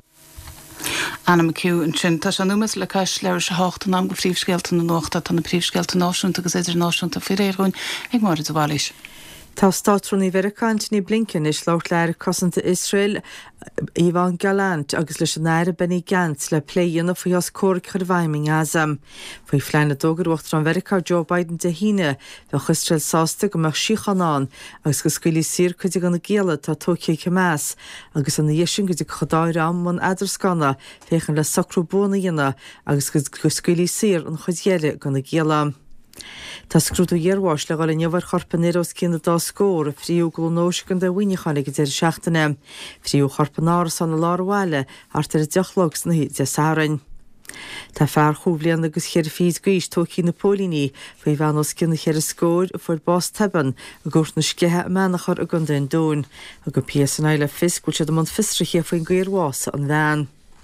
Anna McHugh an sin tá se numas le cais leir se háachta am go príomhscéalta na nóachta tá na príomhscéalta náisiúnta agus idir náisiúnta firéirún ag mar a bháis. Tá státrúnaí Veracantní Blinken is leir leir cosanta Israel Ivan Gallant agus leis an náire Benny Gantz le pléanana faoi os cóir chur bhaiming asam. Faoi phleanna dógarhacht an Veracá Joe Biden de híine bheith Israel sásta go meach síchanán agus go scuilí sír chuide gan na géala tá tócií Hamas agus an na dhéisisin go dtí chodáir am man idir scanna féchan le sacrú bóna dhéana agus go scuilí sír an chuidhéile gan na géala. Tá scrúdú dhearháis le gáil neamhar chorpanéros cíanna dá scór a phríú glónóisigan de bhainechanna go dtéir seachtainna. Phríú chorpanáir san na láhhaile artar a deachlógus na híd de sárain. Tá fear chúbblian agus chéir fís gúis tócí na pólíní faoi bhanos cinna chéir scóir fuair bás taban a gúirt na scithe menachar a gundain dún a go pí san eile fiscúil se do man fistriché faoin gcuirhása an bhean.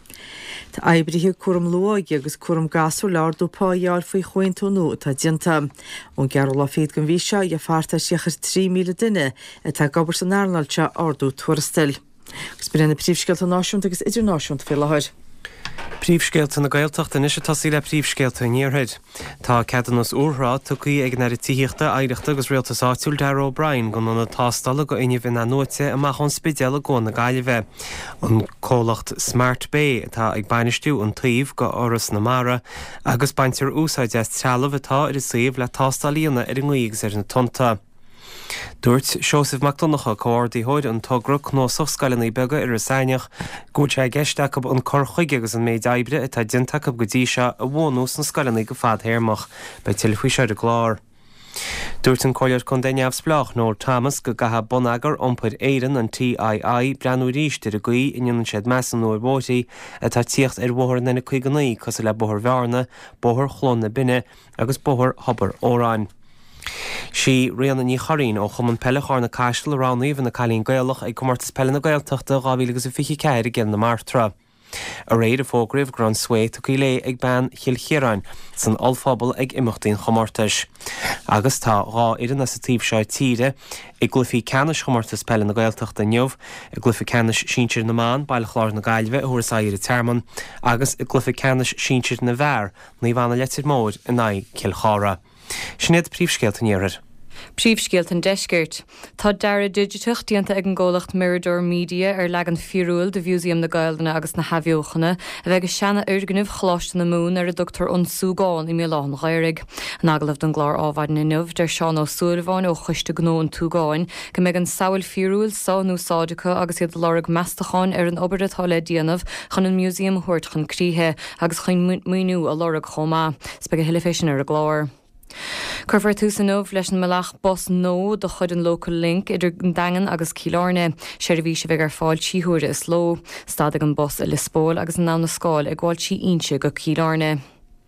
Tá aibrithe cuam luáige agus cuam gasú lárdú páheall faoi chuintúnú tá dinta. ón gearú lá féad go bhí seo a farta siachar trí míle duine a tá gobar san airnailte ardú tuairistil. Gus brenn na príomhscéalta náisiúnta agus idirnáisiúnta fé láthir. Príomhscéalta na Gaeltachta is tasí le príomhscéalta níorthaid. Tá ceadannas úrrá tucaí ag na tííochta aireachta agus réaltas áitiúil Darragh O'Brien go na tástal go inmh na nóite amach an spidéala go na gaiileh. An cólacht Smart Bay tá ag bainisteú an taobh go áras na mara agus baintear úsáid as trealamh atá ar is saomh le tástalíonna ar an nglaíogus ar na tonta. Dúirt Seosamh MacDonagha cóirdaí hóid an tugrach nó sochscailnaí bega ar a saineach go sé geisteach an cor chuige agus an méid aibre atá dinteach go dtí se a bhónús na scailnaí go fad héirmach be tilfuiseir a glár. Dúirt an coileir chun dainneamh splách nó Thomas go gatha bonagar iompar éireann an T I I breanú ríist ar a gaí inon siad mesan nó bótaí atá tíocht ar bóthir na chuigenaí cos le bóthir bhearna, bóthir chlónna binne agus bóthir hobar óráin. Sí rianna ní choín ó chum an pellechár na caiistil aránaíomh na cailín gailech ag cumartas pelle na gailteachta gábhí agus a fichi ceir gin na martra. A réad a fógrih gran sweet go lé ag ban chiilchéráin san alfabal ag imachtaín chomórtais. Agus tá rá idir na sa tíb seo tíre i glufií canis chomórtas pelle na gailteachta neomh, i glufi canis síintir na man, bail chlár na gailbeh thuair sair i termon, agus i glufi canis síintir na bhar, na bhana letir mór in na cilchára. Sinnéad príomhscéalt an éiread. Príomhscéalt an deisgirt. Tá deire digitach díanta ag an ggólacht Mirador Media ar legan fiúil de bhúsíam na Gaildeanna agus na Haimhneachanna a bheith seanna urganmh chláiste na mún ar a Dr An Súgáin i Milán Ghairigh. An agalah don glár ábhaidin inmh der seán ó Súrháin ó chuiste gnó an túgáin, go mbeidh an saoil fiúil sáú sáidecha agus iad lorug meastacháin ar an obair atá le díanamh chun an músíam thuirt chun críthe agus chun muoinú a lorug chomá, spe go hiliféisin ar a glár. Curfar tú san nómh leis an meach bos nó do chud an local link idir an dagan agus Cílárne, sé a bhí se bheith ar fáil tíúire is ló, stádag an bos i Lispóil agus an ná na scáil ag gháil tí inse go Cílárne.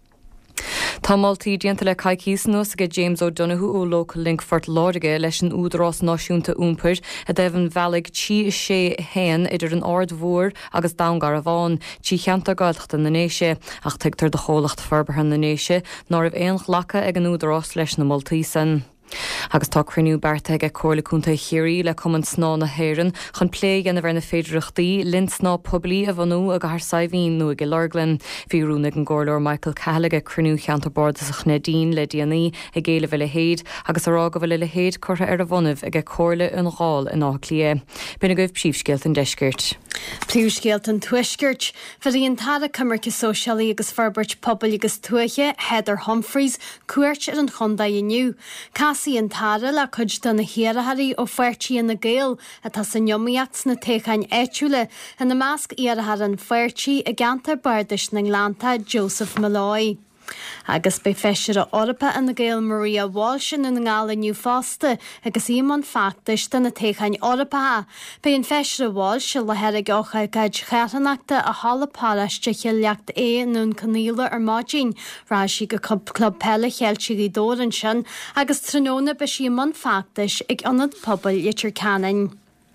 Tá moltaí dianta le caiicísannos go James O'Donoghue ó local link Fort Láirge leis an údrás náisiúnta úmpair a d éibh bhealaigh tí sé héan idir an ard mhór agus damgar a bháin, tí cheantar gailteachta na néise ach tuigtar de cholacht forbartha na néise ná raibh éon chhlacha ag an údrás leis na moltaí san. Agus tá cruniú berta ag cóirlaúnta chéirí le cuman sná na héireann chun plé gan a bhar na féidireachtaí linn sná poblí a bhanú a gar saimhín nó ag Lorglan. Bhí rúnag an gcóirleoir Michael Cahalig a cruniú cheantar bordas a chnedín le déanaí ag géile bhile héad agus ará go bhfuil le héad chutha ar a bhonamh ag cóirla an gháil in ália. Bina goibh príomhscéalt an deisgirt. Príomhscéalt an tuisgirt, faríon tada cumarcha sóisialaí agus farbert pobl agus tuaiche Heather Humphreys cuairt ar an chondaí inniu. Casí an tada le chuid don na hiarathaí ó fuirtíí na Gael a tá san jomíocht na téchain éitiúile in na másc iarthar an fuirtíí a gantar bardis na Nglánta Joseph Malloy. Agus bei feisir a orpa in na Gael Maria Walsh in na ngála New Foster agus ímon factis den na téchain orpa. Bei an feisir a Walsh le herig ocha gaid cheatanachta a hala páraiste cheiliacht é nún caníla ar máidín rá si go club pelle cheiltí í dóran sin agus tróna be sí ímon factis ag anad pobl itir canin.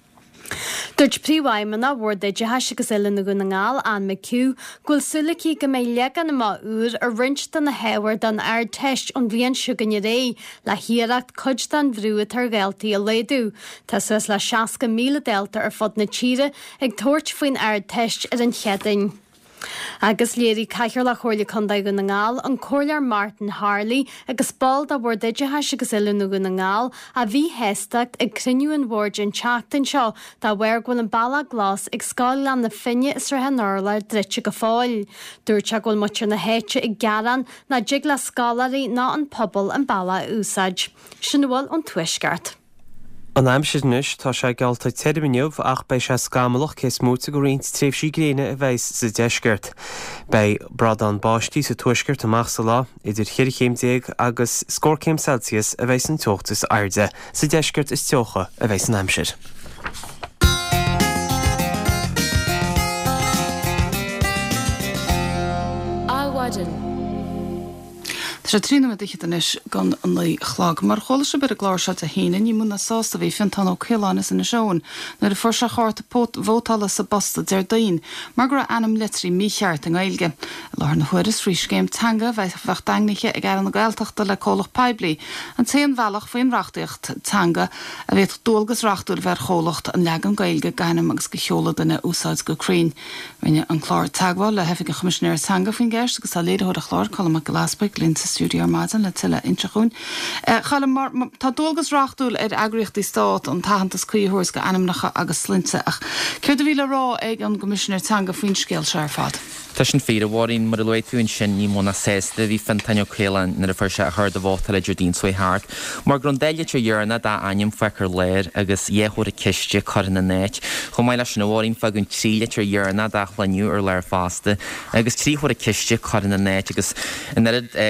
Dúirt príomhhaimena bhór de deise agus eile na gúna ngáil an McHugh ghfuil sulaí go mé legan na má úr a rint den na hehair don air teist an bhíon siúgan ré le hiaracht chuid den bhrúa tar gailtaí a léadú. Tá suas le seaca míle delta ar fod na tíre ag tuairt faoin air teist ar an cheadain. Agus léirí caiithir le chóirla chundaí go na ngáil an cóirlear Martin Harley agus ball a bhór deide heise agus eile nó go na ngáil a bhí héisteacht ag cruniú an bhórd an teachtain seo dá bhhair ghfuil an balla glas ag scáil le na finne is rathe nála drite go fáil. Dúirt se ghfuil muir na héite ag garan na dig le scálarí ná an pobl an balla úsáid. Sin bhfuil an tuisgart. An aimsir nuis tá sé gealta teidirminiuh ach bei sé scamalach cé smúta go riint tréimh sí gréine a bheits sa deisgirt. Bei brad an báistí sa tuisgirt amach sa lá idir chiirichéimdéag agus scórcéim Celsius a bheits an teochttas airde. Sa deisgirt is teocha a bheits an aimsir. Áhhaidin. Tá trína d inis gan an lí chlag, mar chola se bit a gláir se a híine ní múna sásta bhí fin tan ó chéánas in na seoin, na a for se cháart bhótala sa basta deir daon, mar gur anam litrí mícheart an gailge. Láir na chuir is ríscéim tanga bheith bheith daingniche ag ar an gailteachta le cólach peblií, an téan bhealach faoin rachtaíocht tanga a bheith dulgus rachtúil bhar cholacht an legan gailge gaiinam agus go cheola duna úsáid go crín. Rinne an chlár tagháil le hefik a commissionéir tanga faoin gceist agus a léadú a chlár chola a glaspaig linsa Studio Armadan le tiile intrachún. Chaile mar tá dulgus rachtúil ar agriochtaí stát an tahantas cuiúhairs go animnacha agus slinte ach chuir do bhíle rá ag an commissionéir tanga faoin scéal se ar fad. Tá sin féidir bhhaín mar leitún sin ní mna sésta bhí fantaineo chélan na a fer se chuir do bhóta le Jordín Suí Hart. Mar grundéile te dhearna dá aim feicear léir agus dhéhúir a ciiste chu na néit. Chum mai leis na bhhaín fagunn tríle te dhearna dá leniu ar leir fásta agus tríhúir a ciiste chu na néit agus in agus an nuas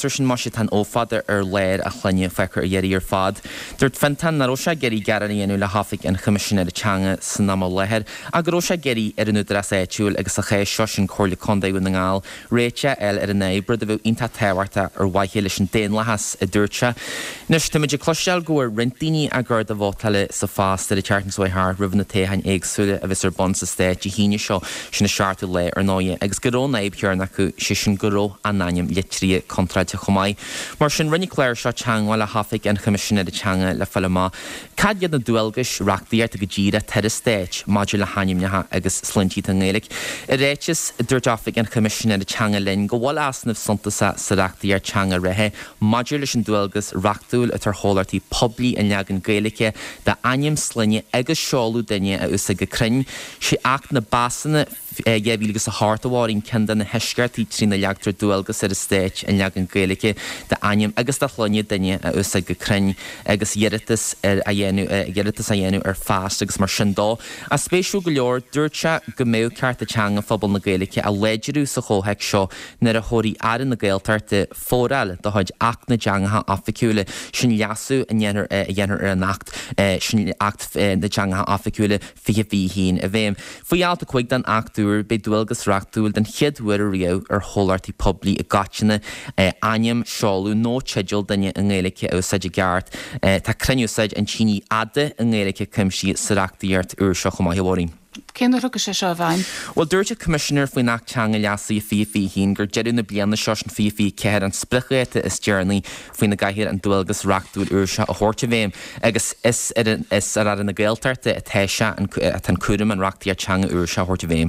gasir sin mar tan ófad ar léir a chluine feicear a dhéirí ar fad. Dúirt fantan naró se geirí garaíonú le hafic an chuimiisisin ar teanga san ná lehead, a goró se geirí ar an údras éitiúil agus a ché seo sin choirla condaú na ngáil, réite eil ar an ébrad a bh inta tehairta ar waithé leis an déon lehas a dúirte. Nus tuimiidir cloisteil goir rintíní a gur de bhótaile sa fást ar a teartnshaithar ribh na téhain éagsúile a bheits ar bon sa stéit i híine seo sin na seaartú le ar náide, agus goró naib cearna acu si sin goró a náim litrí contraide chomáid. Mar sin rinne léir seo teangáil a hafic an chuimiisisin ar a teanga le fallá. Cad iad na dúalgas reachtaíart a go ddíra tar a stéit maidir le haimnethe agus slintí an ggéalaigh. I réitis dúirteafic an chuimiisisin ar a teanga linn go bhfuil asnamh suntasa sa reachtaíart teanga rethe, maidir leis an dúalgas reachtúil a tar hólartaí poblí an leagan gaalacha de aim slinne agus seáú daine a úsa go crinn, si ach na basanna dhéhílagus a háartahhaín cean na heisceirtaí trí na leagtar dúalgas ar a stéit an leagan gaalacha de aim agus de chluine daine a úsa go crinn agus dhéiritas a dhéanú ar fást agus mar sin dó. A spéisiú go leor dúirte go méh ceart a teanga phobal na gaalacha a léidirú sa chótheic seo nar a thoirí airan na gailtarta fóráil do chuid ach na deangatha aficúla sin leasú a dhéanaar a dhéanaar ar an nacht sin acht na deangatha aficúla fi bhí hín a bhéim. Faoiálta chuig den actúr be dúilgus reachtúil den chiadhuiir a riamh ar hólartaí poblí a gatainna aim seáú nó teideal daine an ggéalacha ó saide geart tá cruniúsaid an tíní ada an ggéalacha cumsí sa reachtaíart úr seo go maithbhórín. Céan rugus sé seo bhain? Well, dúirte commissioner faoin nach teanga leasaí fi fi hín gur jeú na blianana seo an fi fi ceir an splichréite is dearnaí faoin na gaiithir an dúilgus reachtúil úr seo a thuirte bhéim, agus is ar ar na gailtarta a teise an cuaram an reachtaíart teanga úr seo thuirte bhéim.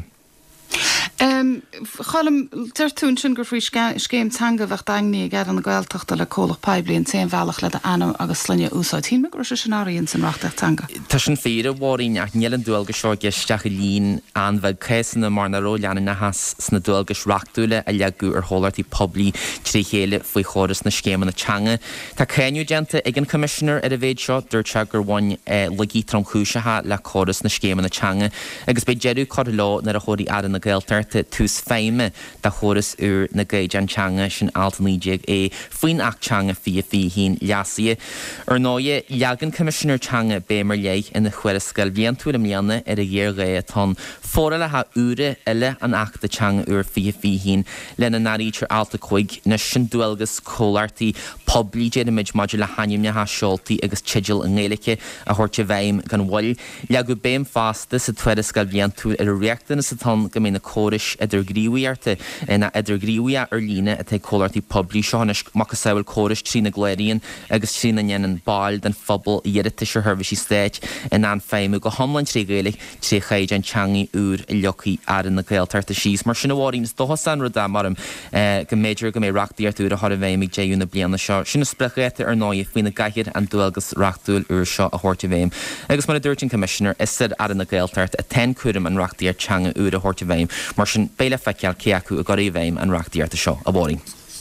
Chalam deirtún sin gur frí scéim teanga bheith daingní gar an na gailteachta le cólach peblion té bhealach le anam agus slunne úsáid tí me gur se sinnáíonn san reachtaach teanga. Tá sin féidir bhín ach nílan dúilgus seo geisteach lín an bheith chésanna mar na róleanna na has sna dúilgus reachtúile a leagú ar hólartaí poblí trí chéile faoi choras na scéman na teanga. Tá chéinú genta ag an commissioner ar a bhéid seo dúirte gur bhain legí trom chúisethe le choras na scéman na teanga, agus be jeú cod lá nar a choirí airan na gailtarta tús féime de choras úr na gaid an teanga sin altaníideag é faoin ach teanga fi fi hín leasaí. Ar náide leagan commissioner teanga bémar léigh ina chuirascail bhíon túla mlíanana ar a dhéir ré atá fóra le ha úra eile an ach de teanga úr fi fi hín lena narítar alta chuig na sin dúilgus cólartaí poblí déimiid maidir le haimne ha seoltaí agus teideal an ggéalacha a thuirte bhéim gan bhil leagu béim fásta sa tuirascail bhíon tú ar a reachtainna sa tan go mé na córis idir gríomhíarta na idir gríomhí ar lína a te cólartaí poblí seonis mac saoil córis trí na gléiríonn agus trí na nnéan bail den phobal dhéirita se thurbhí stéit in an féimú go homlainn trí gaalaigh trí chéid an teangaí úr i leochaí ar na gailtarta síos mar sin bhhaín dótha san rudá marm go méidir go mé reachtaíart úr a thora bhéimig déúna blianana seo sinna sprechaite ar náid faoina gaiithir an dúilgus reachtúil úr seo a thuirte bhéim. Agus mar a dúirtin commissioner is sid ar na gailtart a ten cuaram an reachtaíart teanga úr a thuirte bhéim mar sin béle feiceal ceacu a goí bhéim an reachtaíart seo a bhhaín.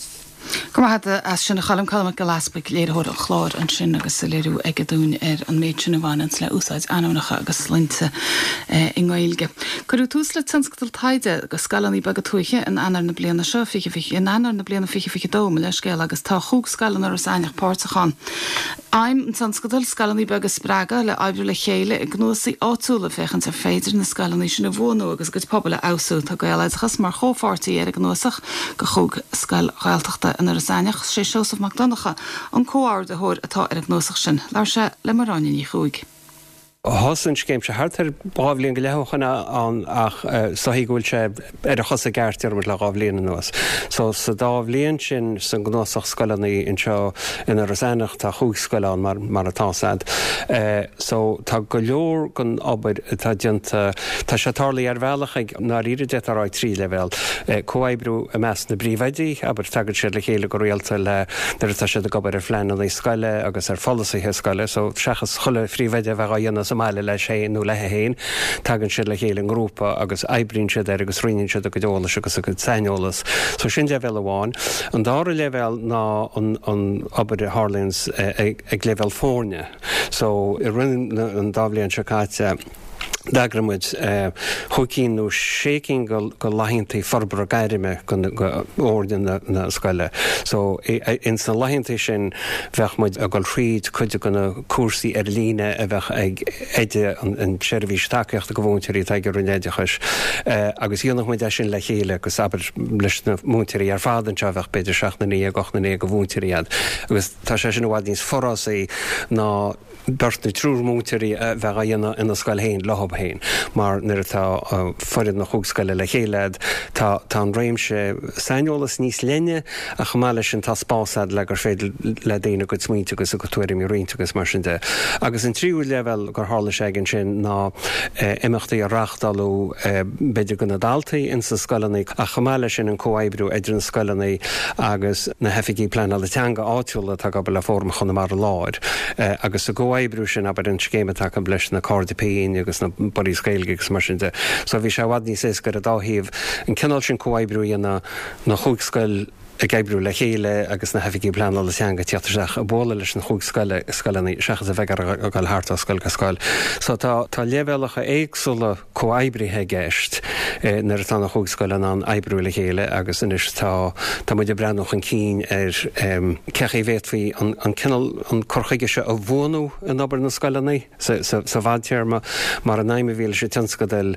Go had as sin chalam calm go laspaig léirthir a chláir an sin agus sa léirú ag dún ar an méid sin bhhainans le úsáid annacha agus slinte in gáilge. Curú tús le tanscatal taide go scalaní bag tuaiche an anar na blianana seo fiche fiche in anar na blianana fiche fiche dóm le scéil agus tá chuúg scalan ar aineach páirtachán. Aim an tanscatal scalaní bag sppraga le aibriú le chéile ag gnuasaí áúla fechan ar féidir na scalaní sin na bhónú agus go pobl ausú tá gaalaid chas mar chóáirtaí ar a gnuasach go chuúg scail gailteachta an ar aineach sé Joseph McDonacha an cóáir de thóir atá ar a gnuasach sin leir se le marráin í chuig. Hosan céim se hartar báblíon go lethchanna an ach saí gúil se ar a chosa gceirtear mar le gábhlíon an nuas. So sa dábhlíonn sin san gnáach scolaní in seo inar aineach tá chuúg scoilán mar mar atásad. So tá go leor gon obair tá dianta tá sé tarlaí ar bhealach ag ná ríidir de ará trí le bhil. Cóhaibbrú a meas na bríomhaidí, aber tagad sé le chéile go réalta le de tá sé gobar ar phlean í scoile agus ar folasaithe scoile, so sechas chola phríomhaide bheith dhéanana meile le sé nó lethe héin, tagann siad le chéile an grúpa agus eibríonn siad ar agus rinninn siad a go dólas agus a go saineolalas. So sin de bheile bháin. An dára level ná an obair Harlins ag level fórne. So i rinn an dábhlíonn se cáite Dagramid chucíú shaking go go lahinntaí forbar gaiirime go ordan na scoile. So in san lahinntaí sin bheithmuid a go tríd chuide gona cuasaí ar líne a bheith ag éide an seirbhís takeíocht a go bhúnteirí ag gur néidechas. Agus dhéanamh muid sin le chéile agus aber leis na múnteirí ar fádan se bheith beidir seachna ní a gachna ní go bhúnteiríad. Agus tá sé sin bhhaid níos forrásaí ná Bert na trúrmúteí bheit a dhéanana ina scoil héin lethb héin, mar nuair atá foiad na chugscoile le chéilead tá an réimse saoolalas níos lenne a chamáile sin tá spásad le gur féidir le déana go smuointe agus a go tuairim í rionntagus mar sin de. Agus an tríú level gur hála segan sin ná imachtaí a reachtalú beidir go na daltaí in sa scoilnaí a chamáile sin an cóhaibbrú idir an scoilnaí agus na hefiigí pleanna le teanga áitiúla tá go le fórm chuna mar láir agus a Waibbrú sin aber an scéime take an bleis na cordapéin agus na borí scéilgigus mar sin de. So bhí se bhhad ní sé gur a dáhíomh an cinál sin cóhaibbrú na na chugscoil a gaibrú le chéile agus na hefiigí plan le teanga teatarteach a bóla leis na chugscoile scoilnaí seachas a bhegar a gáil háart scoil go scoil. So tá tá léhhealacha éagsúla cóhaibrithe gceist nar atá na chugscoile an ebrú le chéile agus inis tá tá muidir breannach an cín ar cecha bhéithhí an cinál an corchaige se a bhónú in obair na scoilnaí sa bhhaidtearma mar an naime bhíle sé tionscadil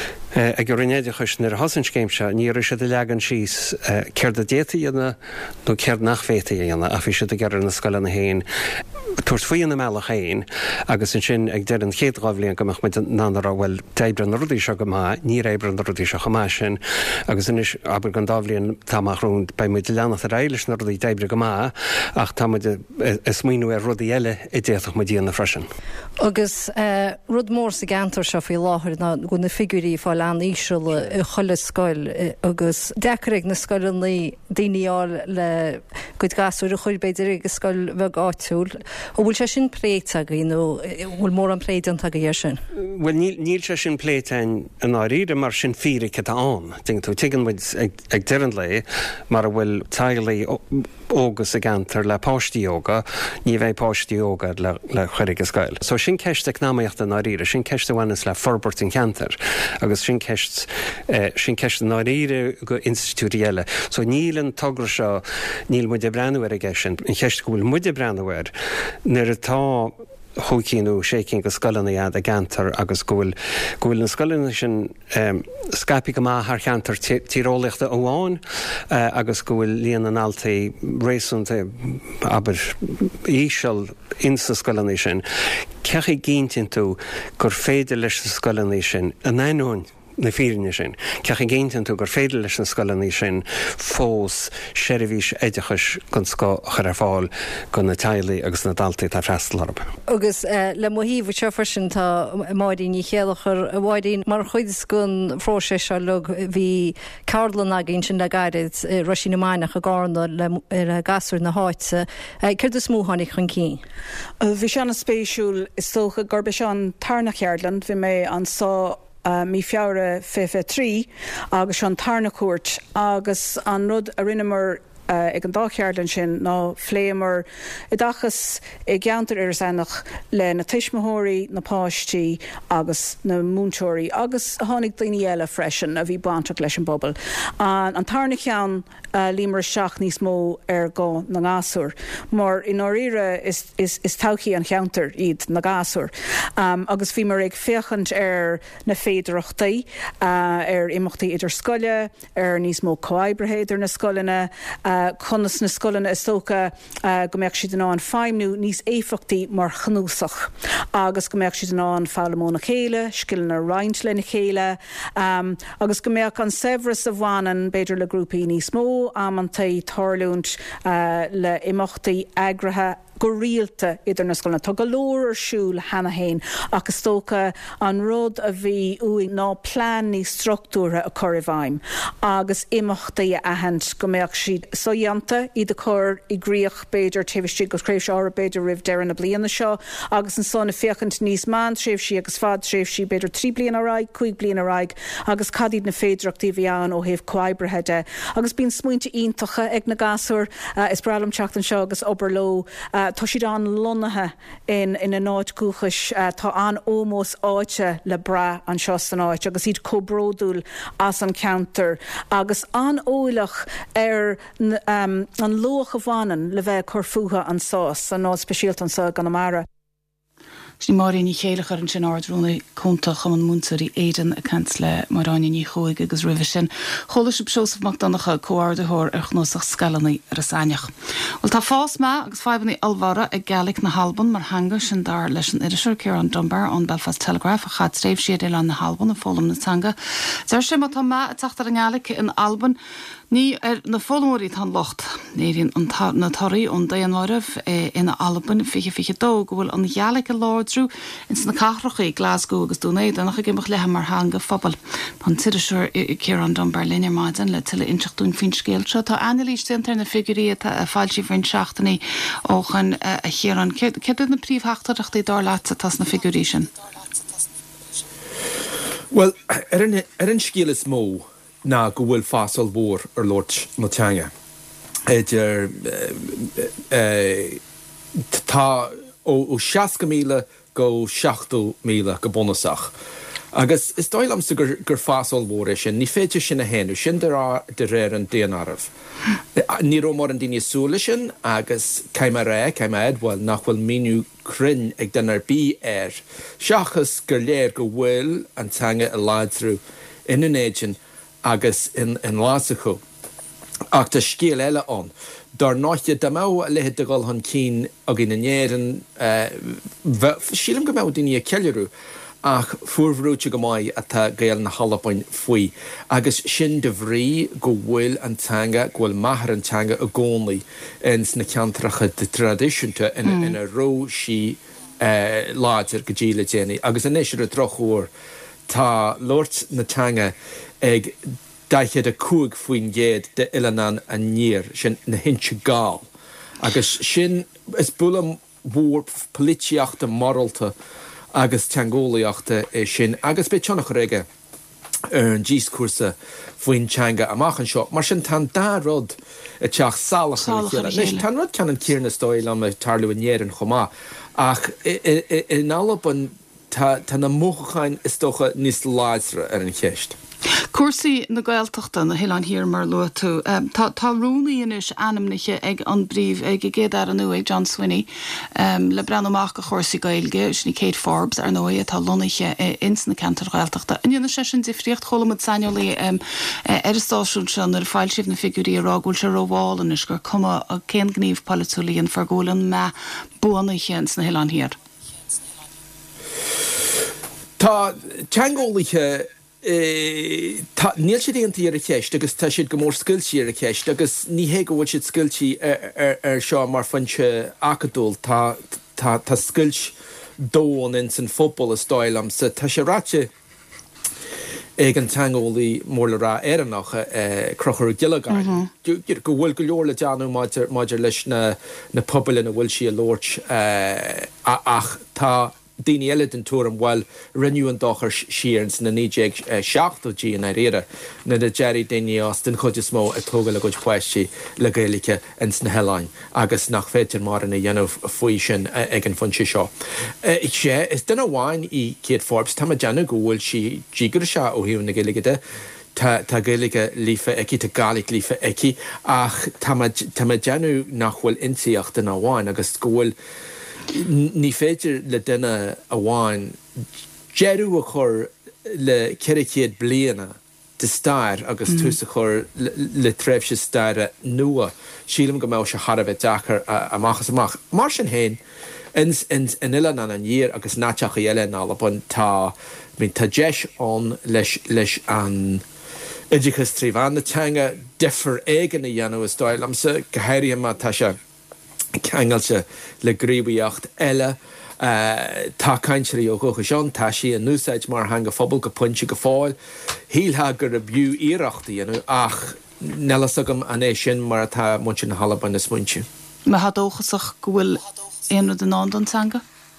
a gur réideachas nar hasancéim se ní se de legan síos ceir a déta dhéanana nó ceir nachféta dhéanana a bhí si a gear na scoile na héin. Tuairt faoin na meach héin agus an sin ag deir an chéadrábhlíonn goach mu nánar bhfuil débran na rudí se go má, ní ébran na rudí se chomá sin agus inis aber gan dábhlíonn táachún bei mu leanana a réiles na rudí débre go má ach tá is muoinú ar rudí eile i déach mu díana na freisin. Agus rud mór sa gantar se fao láthir ná go na figurí fáil an ísisiúla i cholle scoil agus decaigh na scoilnaí daineáil le go gasú a chuil beidir agus scoil bheith áitiúil. ó bhfuil se sin pléit a nó bhfuil mór an pléit an tag sin? Well níl se sin pléitain an áíre mar sin fíre an. Ting tú tuigean ag dean le mar a bhfuil tailaí ógus a gantar le páistíoga, ní bheith páistíoga le le chuirigh a scoil. So sin ceiste náíocht an áíre, sin ceiste bhhanas le forbert in cantar, agus sin ceist sin ceist an áíre go institúriile. So níl an tugra seo níl muide breanúir a gceisisin, in cheist go bhfuil muide breanúir, nuair atá chucíú sécinn go scoilnaí a gantar agus gohfuil gohfuil an scoilna sin scapi go má th cheantar tírólaachta óháin agus gohfuil líon an altaí rééisúnta aber íseal insa scoilnaí sin. Cecha géintin tú gur féidir leis sa scoilnaí sin an éún na fírinne sin. Cecha géintin tú gur féidir leis na scoilnaí sin fós seirbhís éidechas gon sco chur ar fáil go na tailaí agus na daltaí tá freistallarb. Agus le mohíomh se frisin tá máidí ní chéalachar a bháidín mar chuidir gon fróise se le bhí Carlan a gin sin le gairid roisí na mainach a gána le gasúir na háitse. Cir is smúthanig chun cí? Bhí se na spéisiúil is tócha gurbe se an tarna cheartland bhí mé an sá Uh, mí fiáre féfe trí agus an tarna cuairt agus an rud a rinnemar uh, ag an dáchearlan sin ná phléimar i dachas i gceantar ar sanach le na tuismóirí na páistí agus na múntóirí agus a tháinig daoine eile freisin a bhí banteach leis an bobbal. An, an tarna chean Uh, límar seach níos mó ar go na gasúr. Mar in áíre is, is, is tauchií an cheantar iad na gasúr. Um, agus bhí mar ag féchant ar na féidirachtaí, uh, ar imachtaí idir scoile, ar níos mó coibrethéidir na scoilena, uh, conas na scoilena is tóca uh, go mbeadh siad an feimnú níos éifachtaí mar chnúsach. Agus go mbeadh siad an fálamó na chéile, scillan na roint le na chéile, um, agus go mbeadh an severas a bhhanan beidir le grúpaí níos mó am an taí tarlúnt uh, le imachtaí agrathe go rialta idir na scoilna. Tá go leor ar siúil hena héin agus tóca an rud a bhí uig ná plán ní struchtúra a chur i bhaim agus imachtaí a ahant go mbeadh siad soanta iad a chur i gríoch beidir tehistí go chréibh se á beidir rih dean na bliana seo, agus an sonna féchant níos man tréh si agus fad tréh si beidir trí blian aráig, chuig blian aráig, agus cadíd na féidirachtaí bhíán ó héh coibrethe. Agus bín smuointe iontacha ag na gasúr uh, is bralam teachtan seo agus oberló uh, tá siad an lonathe in, in a náid cúchas uh, tá an ómós áite le bra an seo san áit, agus iad cobródúil as an counter, agus an óilech ar um, an loach a bhanan le bheith corfuha an sás, an náid speisialt an sa gan amara. Sní marí ní chéalach ar an sin ardrúna conta chum an múntarí éan a cant le maráine ní chuig agus rih sin. Cholas sib Seosaf MacDonacha comhardathóir ar chnósach scalanaí ar is aineach. Well tá fás me agus fábannaí alvara ag gaelic na Halban mar hanga sin dar leis an irisir céir an Dunbar an Belfast Telegraph a chad tréimh siad eile an na Halban a fólam na tanga. Deir sin má tá me a teachtar an gaelic in Alban ní ar na fólamóí tan locht néiríonn na toraí ón daanmharah ina Alban fiche fiche dó go bhfuil an gaelic a láidrú in sna cachrachaí Glasgow agus Dúnaid a nach gimach lethe mar hanga fphobal. Pan tiidir céir an Dunbar linear maidin le tuile inseachún fin scéalte tá analís intar na figurí a fáilsí fin seachtaí óchan a chéan cead na príomhtheachtarachtaí dá láta tas na figurí sin. Well, ar an scéal is mó na go bhfuil fásal mhór ar Lord na teanga. Idir tá ó seaca míle go seachtú míle go bonasach. Agus is dóilamsa gur gur fásal mhór é sin, ní féidir sin a héanú, sin de réir an déanarmh. Ní ró mar an daoine súla sin agus caiim a ré, caiim a edhil nach bhfuil míniú crin ag den ar bí air. Seachas gur léir go bhfuil an teanga a láidrú in an éidean agus in, in lásachu. Ach tá scéal eile an. Dar náithte da má a lehead de gáil han cín ag in anéan uh, sílam go má daoine a ceilirú ach fuórhrúte go maiid atá gaal na Hallapáin faoi. Agus sin de bhrí go bhfuil an teanga, go bhfuil maithar an teanga a gcónaí ins na ceantracha de tradiisiúnta in, mm. in a ró sí uh, láidir go ddí le déanaí. Agus in éisiir a trochúir tá Lord na teanga ag daichead a cúig faoin géad de Ilanan a níir sin na hinse gáil. Agus sin is bulam mhór polítiaachta moralta agus teangólaíochta é sin. Agus be teannach réige ar an díoscúrsa faoin teanga amachchan seo, mar sin tan dá rud a teach salacha na chéile. Nis tan rud cean an cír na stóil am tarlú a néir an chomá. Ach in Alban tá na móchain is tócha níos láidre ar an cheist. Cuasaí na Gaeltachta na Héileán hir mar lu tú. Um, tá tá rúnaí inis anamniche ag an bríomh ag géad ar an nu ag John Swinney um, le brenn amach go chósaí Gaeilge sin Kate Forbes ar nóia tá lonaiche ins na Cantar Gaeltachta. In dhéana sé sin difriocht cholamad sainolaí um, ar stáisiún sin ar fáilsíomh na figurí arágúil se róháil is gur cuma a cén gníomh palúlaíon fargólan me buanaiche ins na Héileán hir. Tá teangólaithe níl siad éontaí ar a cheist, agus tá siad go mór sciiltí ar a cheist, agus ní hé go bhfuil siad sciiltí ar seo mar fanse acadúil tá sciilt dóin in san fótbal is dóilam sa tá sé ráte ag an teangólaí mór le rá éannach crochar gilagáin. Go bhfuil go leor le deanú maidir leis na pobalin a bhfuil si a lóirt ach tá daoine eile den túram bhfuil rinneú an dochar siarns na níéag seachtúdí in réire na de Jerry daoine as den chuide smó a tóga le goid chuistí le Gaeilge ins na Heileáin agus nach féidir mar in a dhéanamh faoi sin ag an funse seo. I sé is duna bháin i Kate Forbes tá deanna go bhfuil si ddígur se ó hiú na Gaeilge de Tá Gaeilge lífa eici tá Gaelic lífa eici ach tá deanú nach bhfuil intíocht den bháin agus go bhfuil ní féidir le duine a bháin jeú a chur le ceiricéad bliana de stair agus mm. tús a chur le, le tréimhse staire nua sílam go mbeadh se Harbheith dachar amachchas amach. Mar sin héin ins in Ilanan an an dír agus náteach eile ná lapon tá mín tá deis an leis leis an idirchas tríomh na teanga difer éigen na dhéanamh is dóil am sa gohéirí má tá se ceangailse le gríomhaíocht eile uh, tá cainseí ó gocha seán tá sí a núsáid mar hanga fphobal go pointse go fáil híltha gur a bhiú íireachtaí ach nelas agam an é sin mar atá mu sin Halaban na smuintse. Me had óchasach gohfuil éanú den ná don tanga?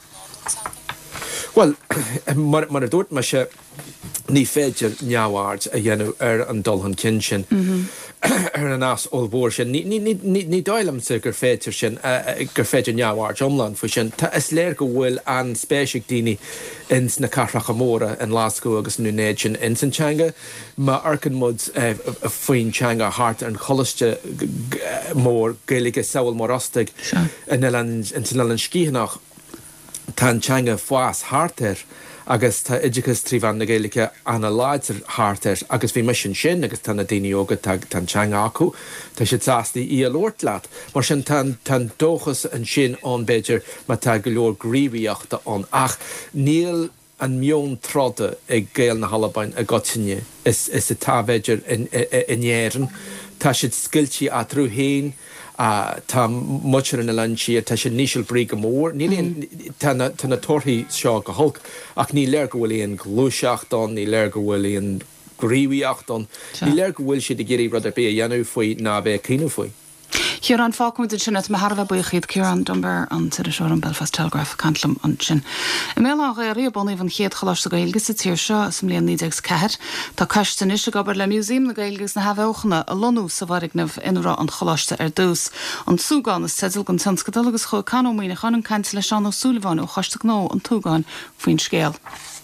Well, mar, mar a dúirt me se ní féidir neabhart a dhéanú ar an dulhan cin sin ar an as óbhór sin. Ní dáilm sa gur féidir sin gur féidir neabhart omlan fu sin. Tá is léir go bhfuil an spéisiigh daoine ins na carracha móra an láscú agus nunéid sin in san teanga, má arcan mud faoin teanga hart an cholaiste mór gaelige saoil mór ostig in an scíhanach. Tá teanga fuas hartar agus tá idicus tríhan na gaeilge anna láidir hartar agus bhí mission sin agus tána daoine óga tá teanga acu tá si sásta í a lórt leat mar sin tá dóchas an sin ón beidir má tá go leor gríomhaíochta ón ach níl an mion trodda ag géal na Halabain a gotinne is is a tábhéidir in éan tá siad skilltí a trú héin Uh, tá muir in a landí tá sé níisiil brí go mór. Níl tána torthaí seo go hulk ach ní léir go bhfuil íon glúiseachtain, ní léir go bhfuil íon gríomhaíochtain, ní léir go bhfuil siad a géirí rud a bé a dhéanú faoi ná bheith cíú faoi. Hier an fácmid sin me Harbh buchiad Ciarán Dunbar an tiidir seo an Belfast Telegraph Cantlam an sin. I mé á réí bonnaí van chéad chaláiste gailge sa tíir seo sam líon nídeag ceir, Tá caiiste is gobar le muséim na gailgus na hafhochanna a lonú sa bharignamh inrá an chaláiste ar dús. An súgáin is tedal gon tanscadal agus chu canóína chan an caiint le seán ó súlaháin ó chaiste nó an túgáin faoin scéal.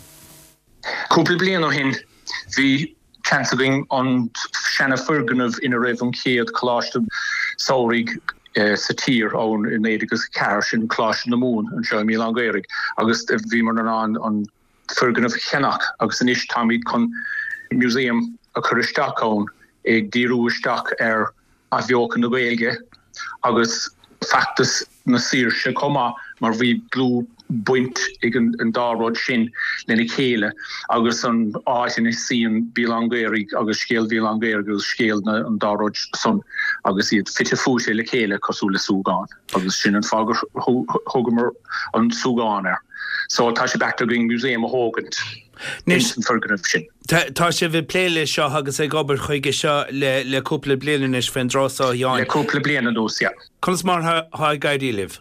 Cúpla bliain ó hin, bhí cancelling on Shanna Ferganov in a raibh an chéad chaláiste Saurig uh, sa tír ón in éidegus cairsin in Cláiste na Mún an seo mí an gairig agus bhí mar an an Ferganov chenach agus an is táid chun muséum a chur isteach ón ag díú isteach ar a bheocan na Gaeilge agus factus na sír se comá mar bhí glú buint ag an dáród sin lena chéile agus an áitin is síon bílangéirig agus scéal bílangéirig agus scéal na an dáród son agus iad fitte fúse le chéile cosú le súgáin agus sin an fágur thugamar an súgáin ar. So tá sé back going muséum a hógant. Nis an Ferganov sin. Tá sé bhí pléile seo agus é gobar chuige seo le le cúpla blianan is fan drásá Jáin. Le cúpla blianan dús, ja. Conas mar ha gaidí liv.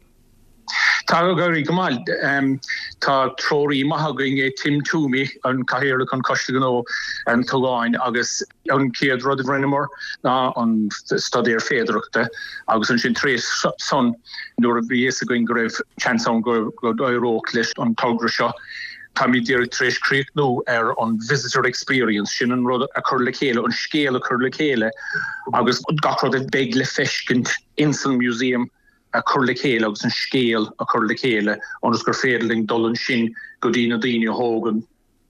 Tá goirí gomáil tá tróí maithagaing é Tim Toomey an caihéir chun coiste gó an tugáin agus an céad rud bhrinnemór ná an studéir féidireachta agus an sin tréis son nuair a bhí a going go raibh chanson go go dóiróch leis an togra seo. Tá mí dtíir tréis críoch nó ar an visitor experience sin an rud a chur le chéile an scéal a chur le chéile agus gachrod a beag le feiscint in san muséum a chur le chéile agus an scéal a chur le chéile agus gur féidirling dul an sin go dtína daoine hógan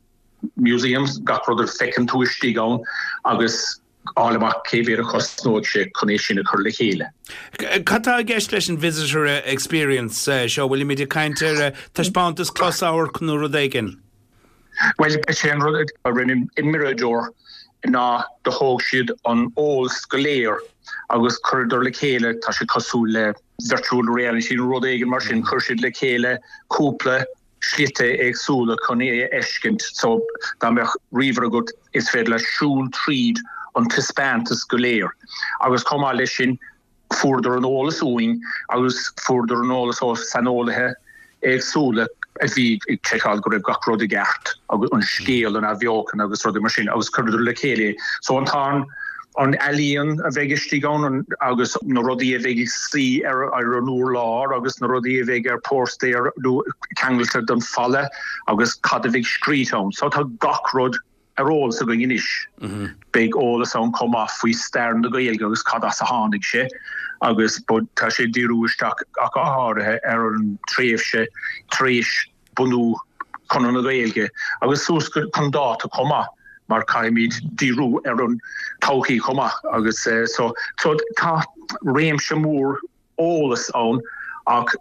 museums gachrod ar fecin túistí gán agus álamach céhhéar a chosnóid sé chunéis sin a chur le chéile. Catá a gceist leis an visitor experience seo bhfuil mí caiintear taspáantas closáhar cnúra dhéigen? Well, sé an rud a rinne in Mirador ná de hóg siad an óls go léir agus chuidir le chéile tá sé cosú le virtual reality rud éigen mar sin chuir siad le chéile cúpla slite agsúla chun é eiscint so dá meach riomhar agat is féidir le siúl tríd an tispántas go léir. Agus comá lei sin fuaidir an ólas úing agus fuaidir an ólas ó sanolaithe agsúla a bhí ag teáil go raibh gach rud i gceart agus an scéal an a bheocan agus rud mar sin agus chuidir le chéile. So an tá an alíon a bheigistí gán agus na rodí a bheigh sí ar ar an úr lá agus na rodí a bheigh ar póstéir ceangailtar don falle agus cad a bheigh scrítán. So tá gach rud arról sa going inis. Big ólas an comá faoi stern na Gaeilge agus cad as a hánig sé agus bud tá sé díúisteach ach áthairithe ar an tréimhse tréis bunú chun na Gaeilge agus súsgur chun dáta comá mar caiimid díú ar an tóchaí comá agus uh, so so tá réimse mór ólas an ach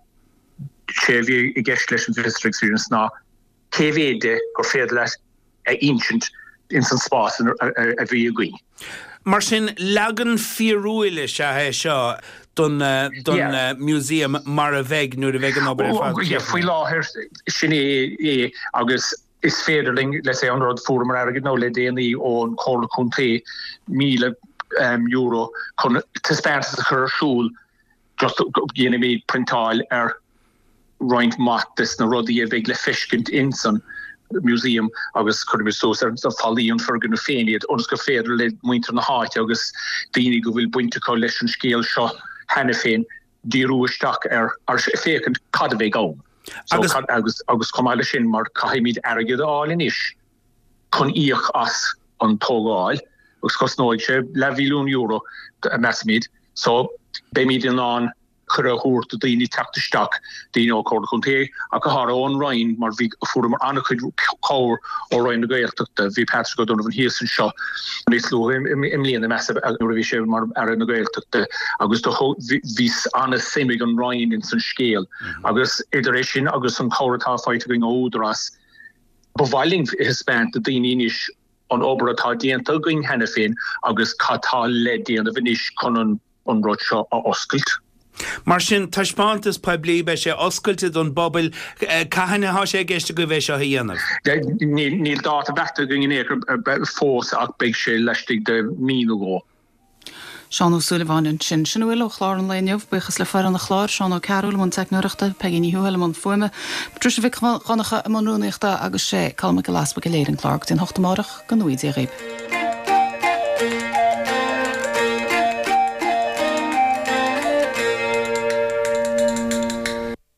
sé bhí i gceist leis an visitor experience ná céhhéide gur féad leis a ancient in san spás a bhí a gcuí. Mar sin legan fiúile se é seo don don muséum mar a bheith nuair a bheith an obair fáil. Faoi láthir sin é agus is féidirling le sé an rud fórum agad nó le déanaí ón chola chuntaí míle um, euro chun tespéanta a chur siúl just ghéana mí printáil ar roiint matas na rudí a bheith le fiscint insan museum agus chumí so ar fallíon fergan na féiniad ons go féidir le muintear na háit agus daoine go bhfuil buinte có leis an scéal seo hena féin díúisteach ar ar fécinn cad a bheith gám. agus agus agus comáile sin mar caiimiid airgad áilin is chun íoch as an tógáil agus cosnóid se le bhíún euro a meid so be míid an an chur a húirt a daoine teachtasteach daoine ó cóir chun té a go thar ón roiin mar bhí fu mar anna chuid cáir ó roiin na gailteachta bhí Patrick go donna bhan híos an seo níos lú im líana measa a bhí sé mar ar na gailteachta agus bhís anna simig an roiin in san scéal agus idir é sin agus an choirtá fáite going ódras bhhaling hispáint a daoine is an obair atá déanta going hena féin agus catá le déana a bhanis chun an an rud seo a oscailt. Mar sin taispátas peblí be sé oscailte don bobbal caihanna há sé gceiste go bheith seo dhéanamh. Níl dá a bheita go gné fós ach beag sé leistigh de míú. Seán ó Sullivan sin sin bhfuil ó chlár an leonmh buchas le fear an na chláir Seán ó Carol man teicnúireachta pegin ní thuile man foiime, Trú sé bheith gannacha am anúnaíochta agus sé calma go laspa go léir an chlár den hochtamárach go nuid a réib.